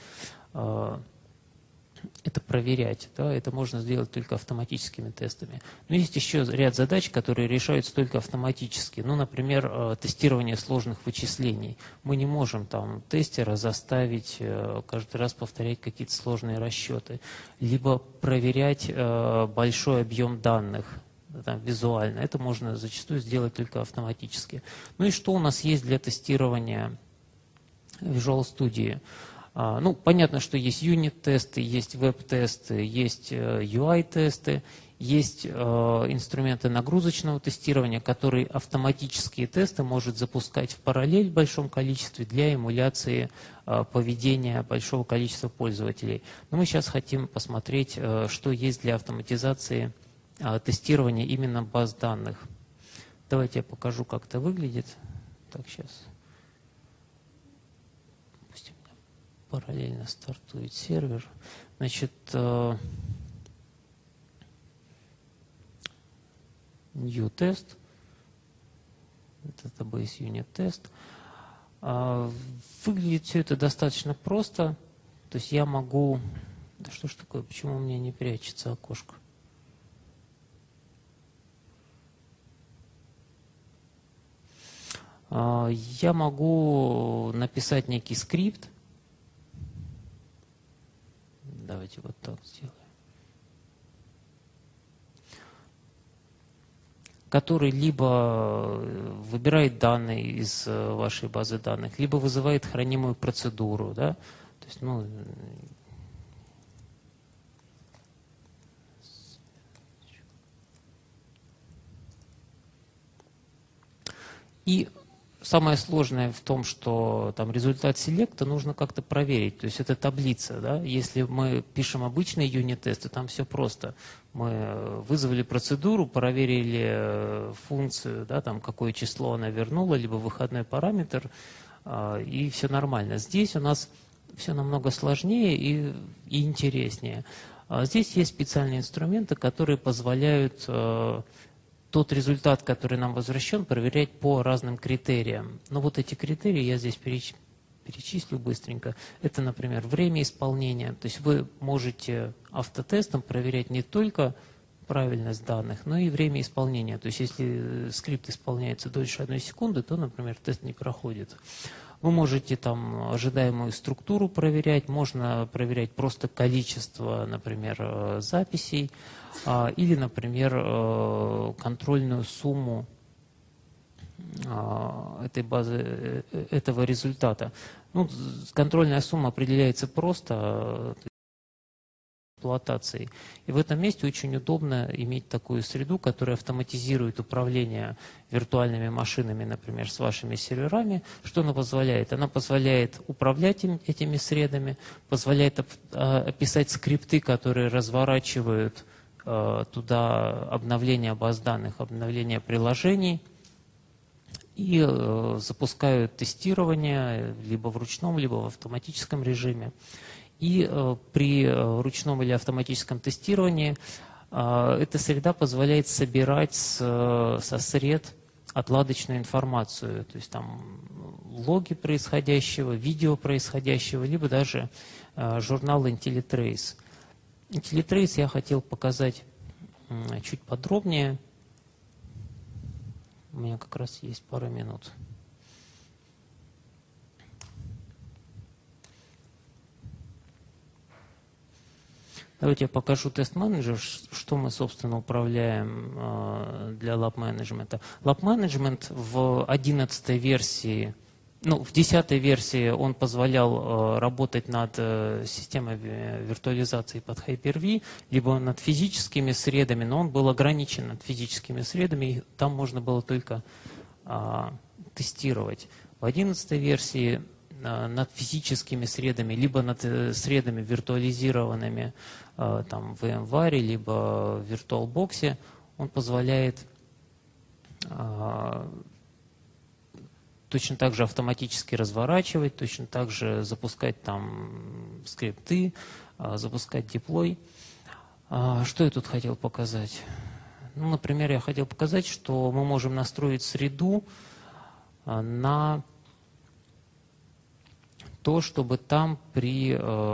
это проверять. Да? Это можно сделать только автоматическими тестами. Но есть еще ряд задач, которые решаются только автоматически. Ну, например, тестирование сложных вычислений. Мы не можем там тестера заставить каждый раз повторять какие-то сложные расчеты. Либо проверять большой объем данных. Там, визуально. Это можно зачастую сделать только автоматически. Ну и что у нас есть для тестирования Visual Studio? Ну, понятно, что есть юнит-тесты, есть веб-тесты, есть UI-тесты, есть инструменты нагрузочного тестирования, которые автоматические тесты может запускать в параллель в большом количестве для эмуляции поведения большого количества пользователей. Но мы сейчас хотим посмотреть, что есть для автоматизации тестирования именно баз данных. Давайте я покажу, как это выглядит. Так, сейчас. Пусть у меня параллельно стартует сервер. Значит, new test. Это base unit test. Выглядит все это достаточно просто. То есть я могу... Да что ж такое, почему у меня не прячется окошко? Я могу написать некий скрипт. Давайте вот так сделаем. Который либо выбирает данные из вашей базы данных, либо вызывает хранимую процедуру. Да? То есть, ну, и самое сложное в том, что там результат селекта нужно как-то проверить. То есть это таблица. Да? Если мы пишем обычные юнит-тесты, там все просто. Мы вызвали процедуру, проверили функцию, да, там, какое число она вернула, либо выходной параметр, и все нормально. Здесь у нас все намного сложнее и интереснее. Здесь есть специальные инструменты, которые позволяют тот результат, который нам возвращен, проверять по разным критериям. Но вот эти критерии я здесь перечислю быстренько. Это, например, время исполнения. То есть вы можете автотестом проверять не только правильность данных, но и время исполнения. То есть если скрипт исполняется дольше 1 секунды, то, например, тест не проходит. Вы можете там ожидаемую структуру проверять, можно проверять просто количество, например, записей, или, например, контрольную сумму этой базы, этого результата. Ну, контрольная сумма определяется просто эксплуатацией. И в этом месте очень удобно иметь такую среду, которая автоматизирует управление виртуальными машинами, например, с вашими серверами. Что она позволяет? Она позволяет управлять этими средами, позволяет описать скрипты, которые разворачивают туда обновление баз данных, обновление приложений, и запускают тестирование либо в ручном, либо в автоматическом режиме. И при ручном или автоматическом тестировании эта среда позволяет собирать со сред отладочную информацию, то есть там логи происходящего, видео происходящего, либо даже журнал IntelliTrace. IntelliTrace я хотел показать чуть подробнее. У меня как раз есть пара минут. Давайте я покажу тест-менеджер, что мы, собственно, управляем для лаб-менеджмента. Лаб-менеджмент в 11 версии, ну, в 10 версии он позволял работать над системой виртуализации под Hyper-V, либо над физическими средами, но он был ограничен над физическими средами, и там можно было только тестировать. В 11 версии над физическими средами, либо над средами виртуализированными там, в VMware, либо в VirtualBox, он позволяет точно так же автоматически разворачивать, точно так же запускать там скрипты, запускать деплой. Что я тут хотел показать? Ну, например, я хотел показать, что мы можем настроить среду на то, чтобы там при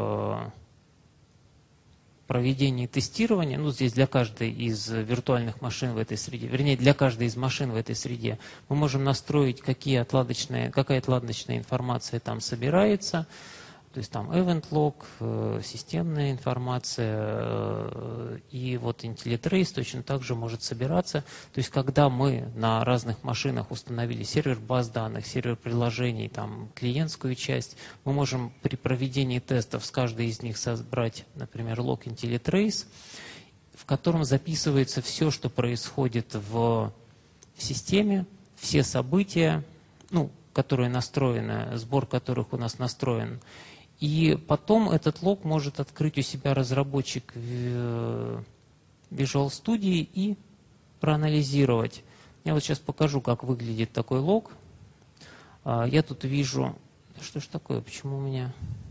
проведении тестирования, ну здесь для каждой из виртуальных машин в этой среде, вернее для каждой из машин в этой среде, мы можем настроить, какая отладочная информация там собирается, то есть там event log, системная информация, и вот IntelliTrace точно так же может собираться. То есть когда мы на разных машинах установили сервер баз данных, сервер приложений, там, клиентскую часть, мы можем при проведении тестов с каждой из них собрать, например, лог IntelliTrace, в котором записывается все, что происходит в системе, все события, ну, которые настроены, сбор которых у нас настроен. И потом этот лог может открыть у себя разработчик в Visual Studio и проанализировать. Я вот сейчас покажу, как выглядит такой лог. Я тут вижу... Что ж такое? Почему у меня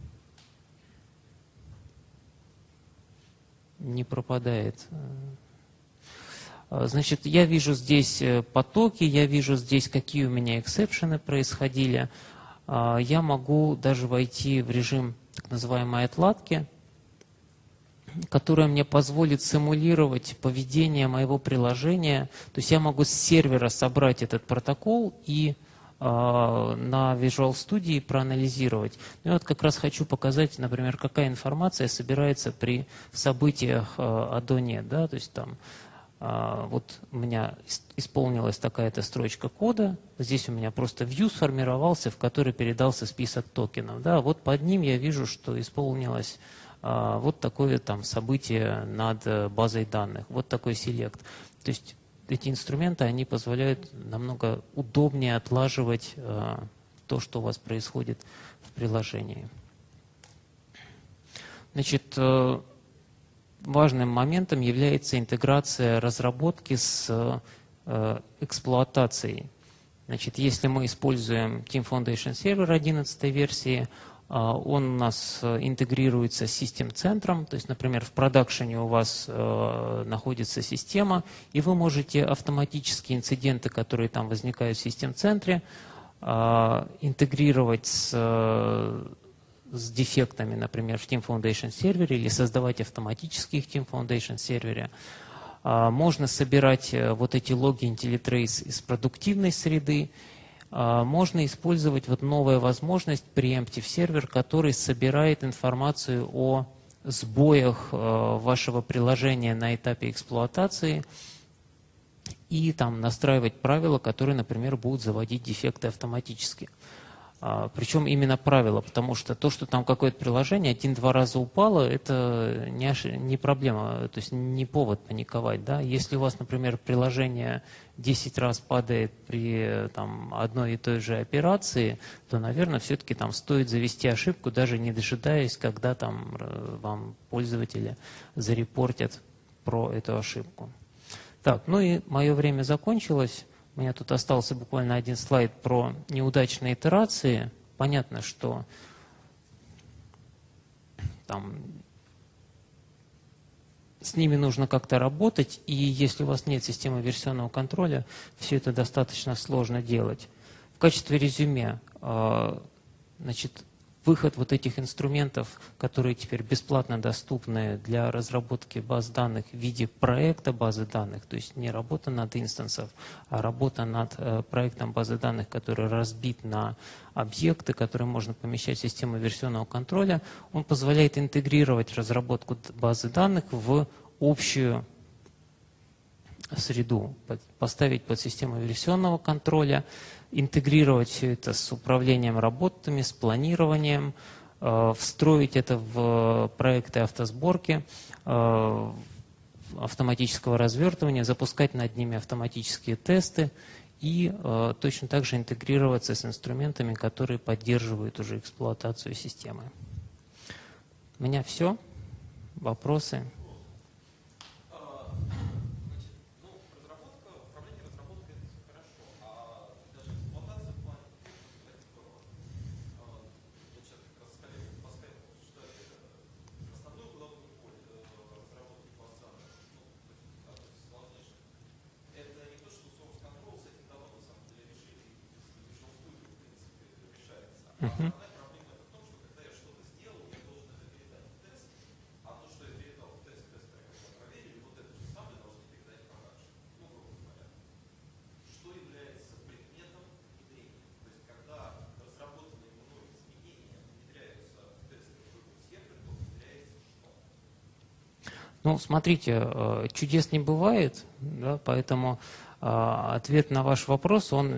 не пропадает? Значит, я вижу здесь потоки, я вижу здесь, какие у меня эксепшены происходили. Я могу даже войти в режим так называемой отладки, которая мне позволит симулировать поведение моего приложения. То есть я могу с сервера собрать этот протокол и на Visual Studio проанализировать. Ну, я вот как раз хочу показать, например, какая информация собирается при событиях ADO-нет. Да? То есть там вот у меня исполнилась такая-то строчка кода, здесь у меня просто view сформировался, в который передался список токенов. Да? Вот под ним я вижу, что исполнилось вот такое там событие над базой данных, вот такой селект. То есть эти инструменты, они позволяют намного удобнее отлаживать то, что у вас происходит в приложении. Значит, важным моментом является интеграция разработки с эксплуатацией. Значит, если мы используем Team Foundation Server 11 версии, Он у нас интегрируется с систем-центром, то есть, например, в продакшене у вас находится система, и вы можете автоматические инциденты, которые там возникают в систем-центре, интегрировать с дефектами, например, в Team Foundation сервере или создавать автоматически их в Team Foundation сервере. Можно собирать вот эти логи IntelliTrace из продуктивной среды. Можно использовать вот новая возможность Preemptive сервер, который собирает информацию о сбоях вашего приложения на этапе эксплуатации и там настраивать правила, которые, например, будут заводить дефекты автоматически. Причем именно правила, потому что то, что там какое-то приложение один-два раза упало, это не проблема, то есть не повод паниковать. Да? Если у вас, например, приложение 10 раз падает при там, одной и той же операции, то, наверное, все-таки там стоит завести ошибку, даже не дожидаясь, когда там вам пользователи зарепортят про эту ошибку. Так, ну и мое время закончилось. У меня тут остался буквально один слайд про неудачные итерации. Понятно, что там с ними нужно как-то работать, и если у вас нет системы версионного контроля, все это достаточно сложно делать. В качестве резюме, значит, выход вот этих инструментов, которые теперь бесплатно доступны для разработки баз данных в виде проекта базы данных, то есть не работа над инстансом, а работа над проектом базы данных, который разбит на объекты, которые можно помещать в систему версионного контроля, он позволяет интегрировать разработку базы данных в общую среду, поставить под систему версионного контроля, интегрировать все это с управлением работами, с планированием, встроить это в проекты автосборки, автоматического развертывания, запускать над ними автоматические тесты и точно так же интегрироваться с инструментами, которые поддерживают уже эксплуатацию системы. У меня все. Вопросы? Ну, смотрите, чудес не бывает, да, поэтому ответ на ваш вопрос, он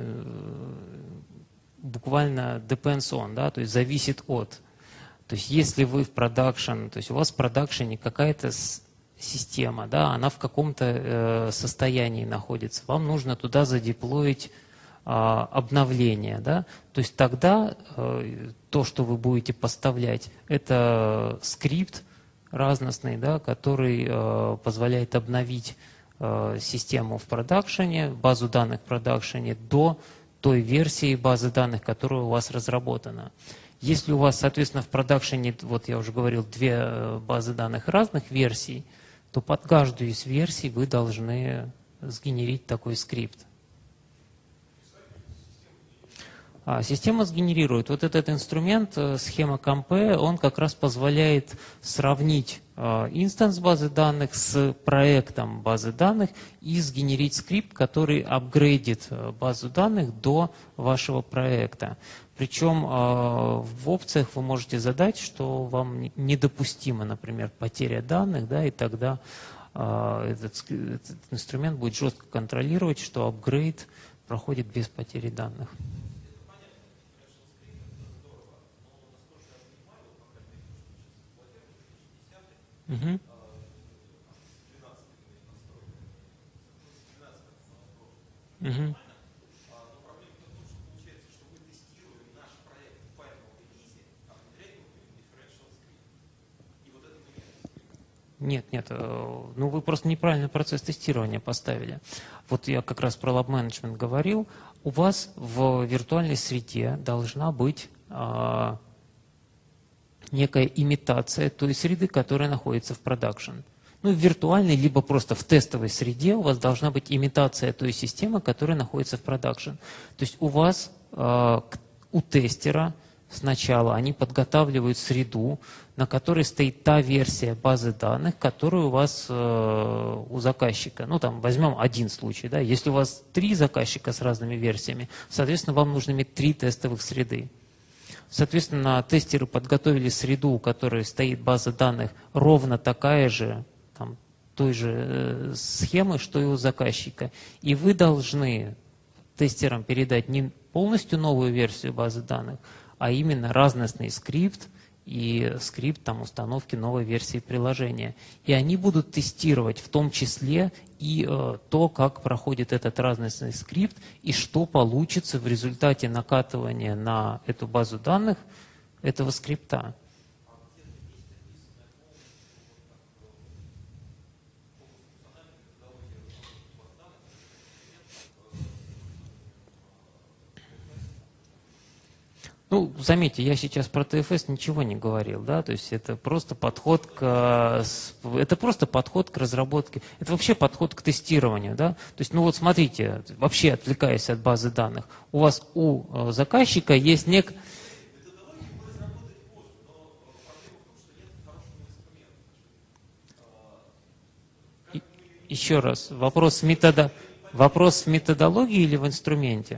буквально depends on, да, то есть зависит от. То есть если вы в продакшн, то есть у вас в продакшене какая-то система, да, она в каком-то состоянии находится, вам нужно туда задеплоить обновление, да, то есть тогда то, что вы будете поставлять, это скрипт разностный, да, который позволяет обновить систему в продакшене, базу данных в продакшене до той версии базы данных, которая у вас разработана. Если у вас, соответственно, в продакшене, вот я уже говорил, две базы данных разных версий, то под каждую из версий вы должны сгенерить такой скрипт. Система сгенерирует. Вот этот инструмент, схема Compare, он как раз позволяет сравнить инстанс базы данных с проектом базы данных и сгенерить скрипт, который апгрейдит базу данных до вашего проекта. Причем в опциях вы можете задать, что вам недопустима, например, потеря данных, да, и тогда этот инструмент будет жестко контролировать, что апгрейд проходит без потери данных. Угу. Угу. Нет, нет, ну вы просто неправильный процесс тестирования поставили. Вот я как раз про Lab Management говорил. У вас в виртуальной среде должна быть некая имитация той среды, которая находится в продакшн. Ну, в виртуальной, либо просто в тестовой среде у вас должна быть имитация той системы, которая находится в продакшн. То есть у вас, у тестера сначала они подготавливают среду, на которой стоит та версия базы данных, которая у вас у заказчика. Ну, там возьмем один случай. Да? Если у вас 3 заказчика с разными версиями, соответственно, вам нужно иметь 3 тестовых среды. Соответственно, тестеры подготовили среду, у которой стоит база данных ровно такая же, там, той же схемы, что и у заказчика. И вы должны тестерам передать не полностью новую версию базы данных, а именно разностный скрипт и скрипт там, установки новой версии приложения. И они будут тестировать в том числе и то, как проходит этот разностный скрипт, и что получится в результате накатывания на эту базу данных этого скрипта. Ну, заметьте, я сейчас про ТФС ничего не говорил, да, то есть это просто подход к разработке, это вообще подход к тестированию, да, то есть, ну вот смотрите, вообще отвлекаясь от базы данных, у вас у заказчика есть Еще раз, вопрос в методологии или в инструменте?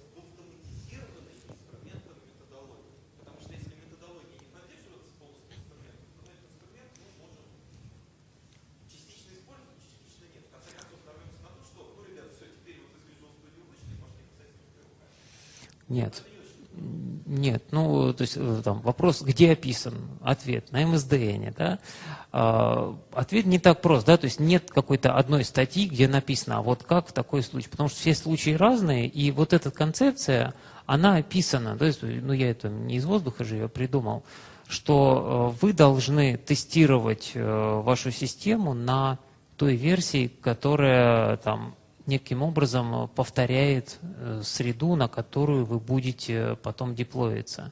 Нет. Нет, ну, то есть там вопрос, где описан ответ на МСДН, да? Ответ не так прост, да, то есть нет какой-то одной статьи, где написано, а вот как в такой случай, потому что все случаи разные, и вот эта концепция, она описана, то есть, ну, я это не из воздуха же ее придумал, что вы должны тестировать вашу систему на той версии, которая там неким образом повторяет среду, на которую вы будете потом деплоиться.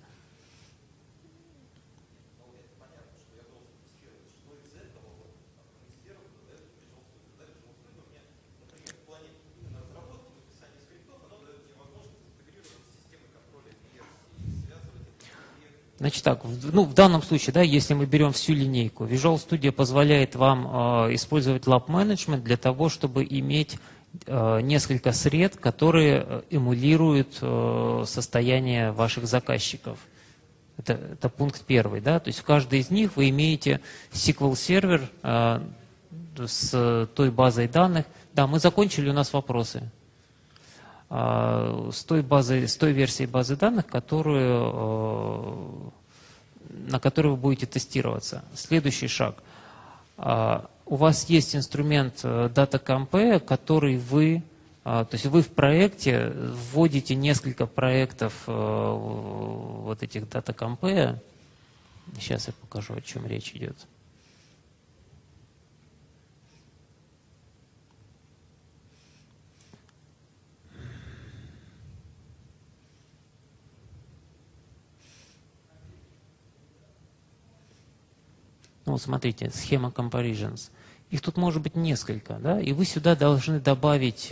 Значит так, в данном случае, да, если мы берем всю линейку, Visual Studio позволяет вам использовать Lab Management для того, чтобы иметь несколько сред, которые эмулируют состояние ваших заказчиков. Это пункт первый. Да? То есть в каждой из них вы имеете SQL-сервер с той базой данных. Да, мы закончили, у нас вопросы. С той версией базы данных, на которую вы будете тестироваться. Следующий шаг. У вас есть инструмент DataCompare, который то есть вы в проекте вводите несколько проектов вот этих DataCompare. Сейчас я покажу, о чем речь идет. Ну, вот смотрите, схема comparisons. Их тут может быть несколько, да, и вы сюда должны добавить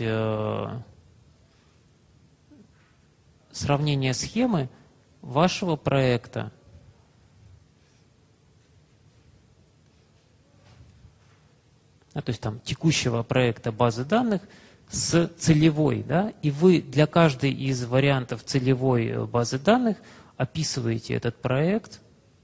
сравнение схемы вашего проекта. То есть там текущего проекта базы данных с целевой, да, и вы для каждой из вариантов целевой базы данных описываете этот проект.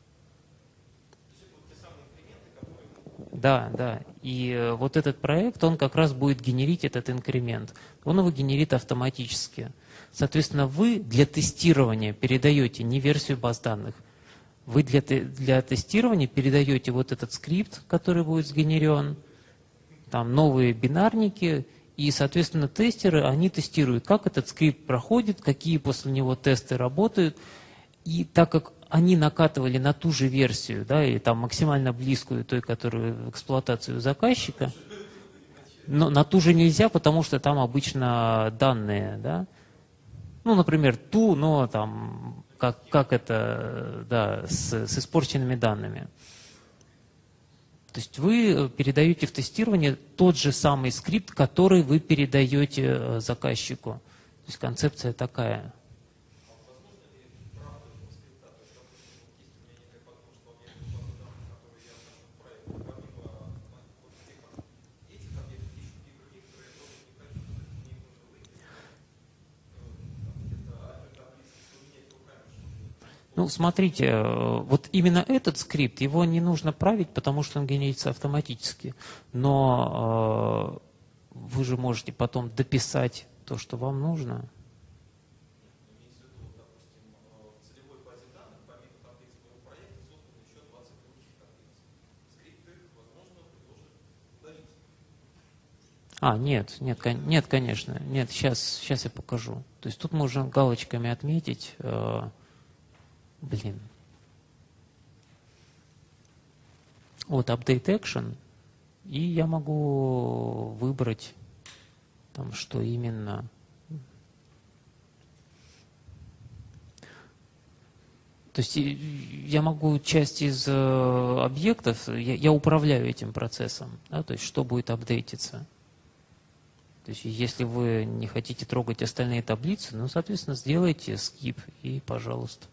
Да, да. И вот этот проект, он как раз будет генерить этот инкремент. Он его генерит автоматически. Соответственно, вы для тестирования передаете не версию баз данных, вы для тестирования передаете вот этот скрипт, который будет сгенерен, там новые бинарники, и, соответственно, тестеры, они тестируют, как этот скрипт проходит, какие после него тесты работают. И так как они накатывали на ту же версию, да, и там максимально близкую той, которую в эксплуатацию заказчика, но на ту же нельзя, потому что там обычно данные, да. Ну, например, но там как это, да, с испорченными данными. То есть вы передаете в тестирование тот же самый скрипт, который вы передаете заказчику. То есть концепция такая. Ну, смотрите, вот именно этот скрипт, его не нужно править, потому что он генерится автоматически. Но вы же можете потом дописать то, что вам нужно. Нет, нет, конечно, нет, сейчас я покажу. То есть тут можно галочками отметить, вот Update Action, и я могу выбрать, там, что именно. То есть я могу часть из объектов, я управляю этим процессом, да, то есть что будет апдейтиться. То есть если вы не хотите трогать остальные таблицы, ну, соответственно, сделайте skip и пожалуйста.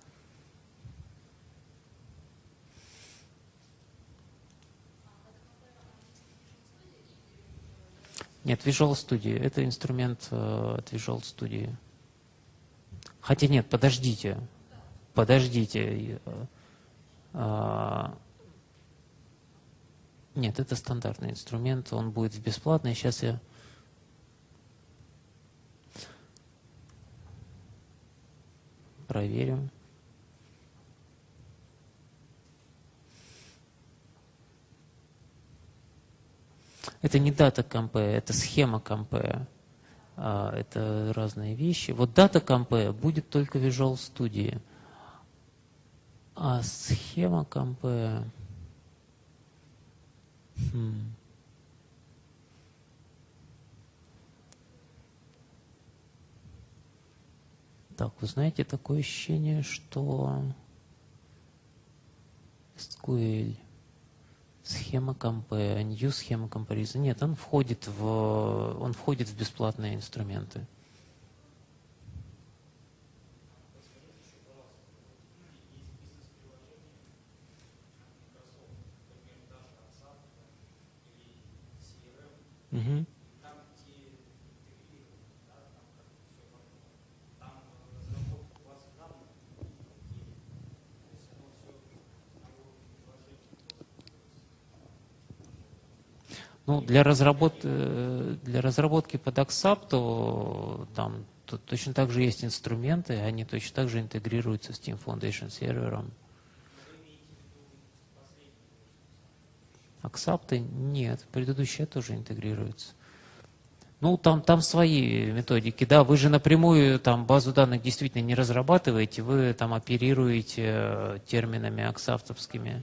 Нет, Visual Studio. Это инструмент от Visual Studio. Хотя нет, подождите. Нет, это стандартный инструмент, он будет в бесплатный. Сейчас я... проверим. Это не дата компе, это схема компе. Это разные вещи. Вот дата компе будет только Visual Studio. А схема компе... Так, вы знаете, такое ощущение, что SQL, схема компе, new схема comparison. Нет, он входит в бесплатные инструменты. Угу. Ну, для разработки под Axapto там точно так же есть инструменты, они точно так же интегрируются с Team Foundation сервером. Axapto нет, предыдущие тоже интегрируются. Ну, там свои методики, да, вы же напрямую там базу данных действительно не разрабатываете, вы там оперируете терминами аксаптовскими.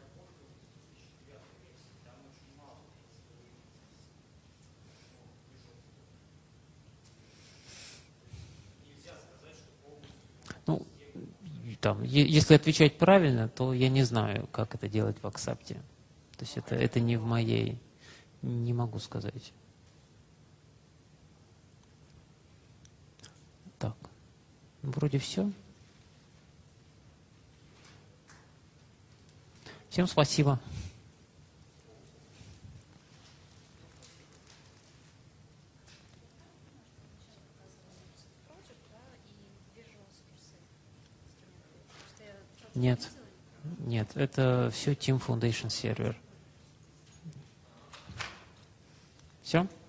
Ну, там, если отвечать правильно, то я не знаю, как это делать в Axapto. То есть это не в моей, не могу сказать. Так, вроде все. Всем спасибо. Нет, это все Team Foundation сервер. Все?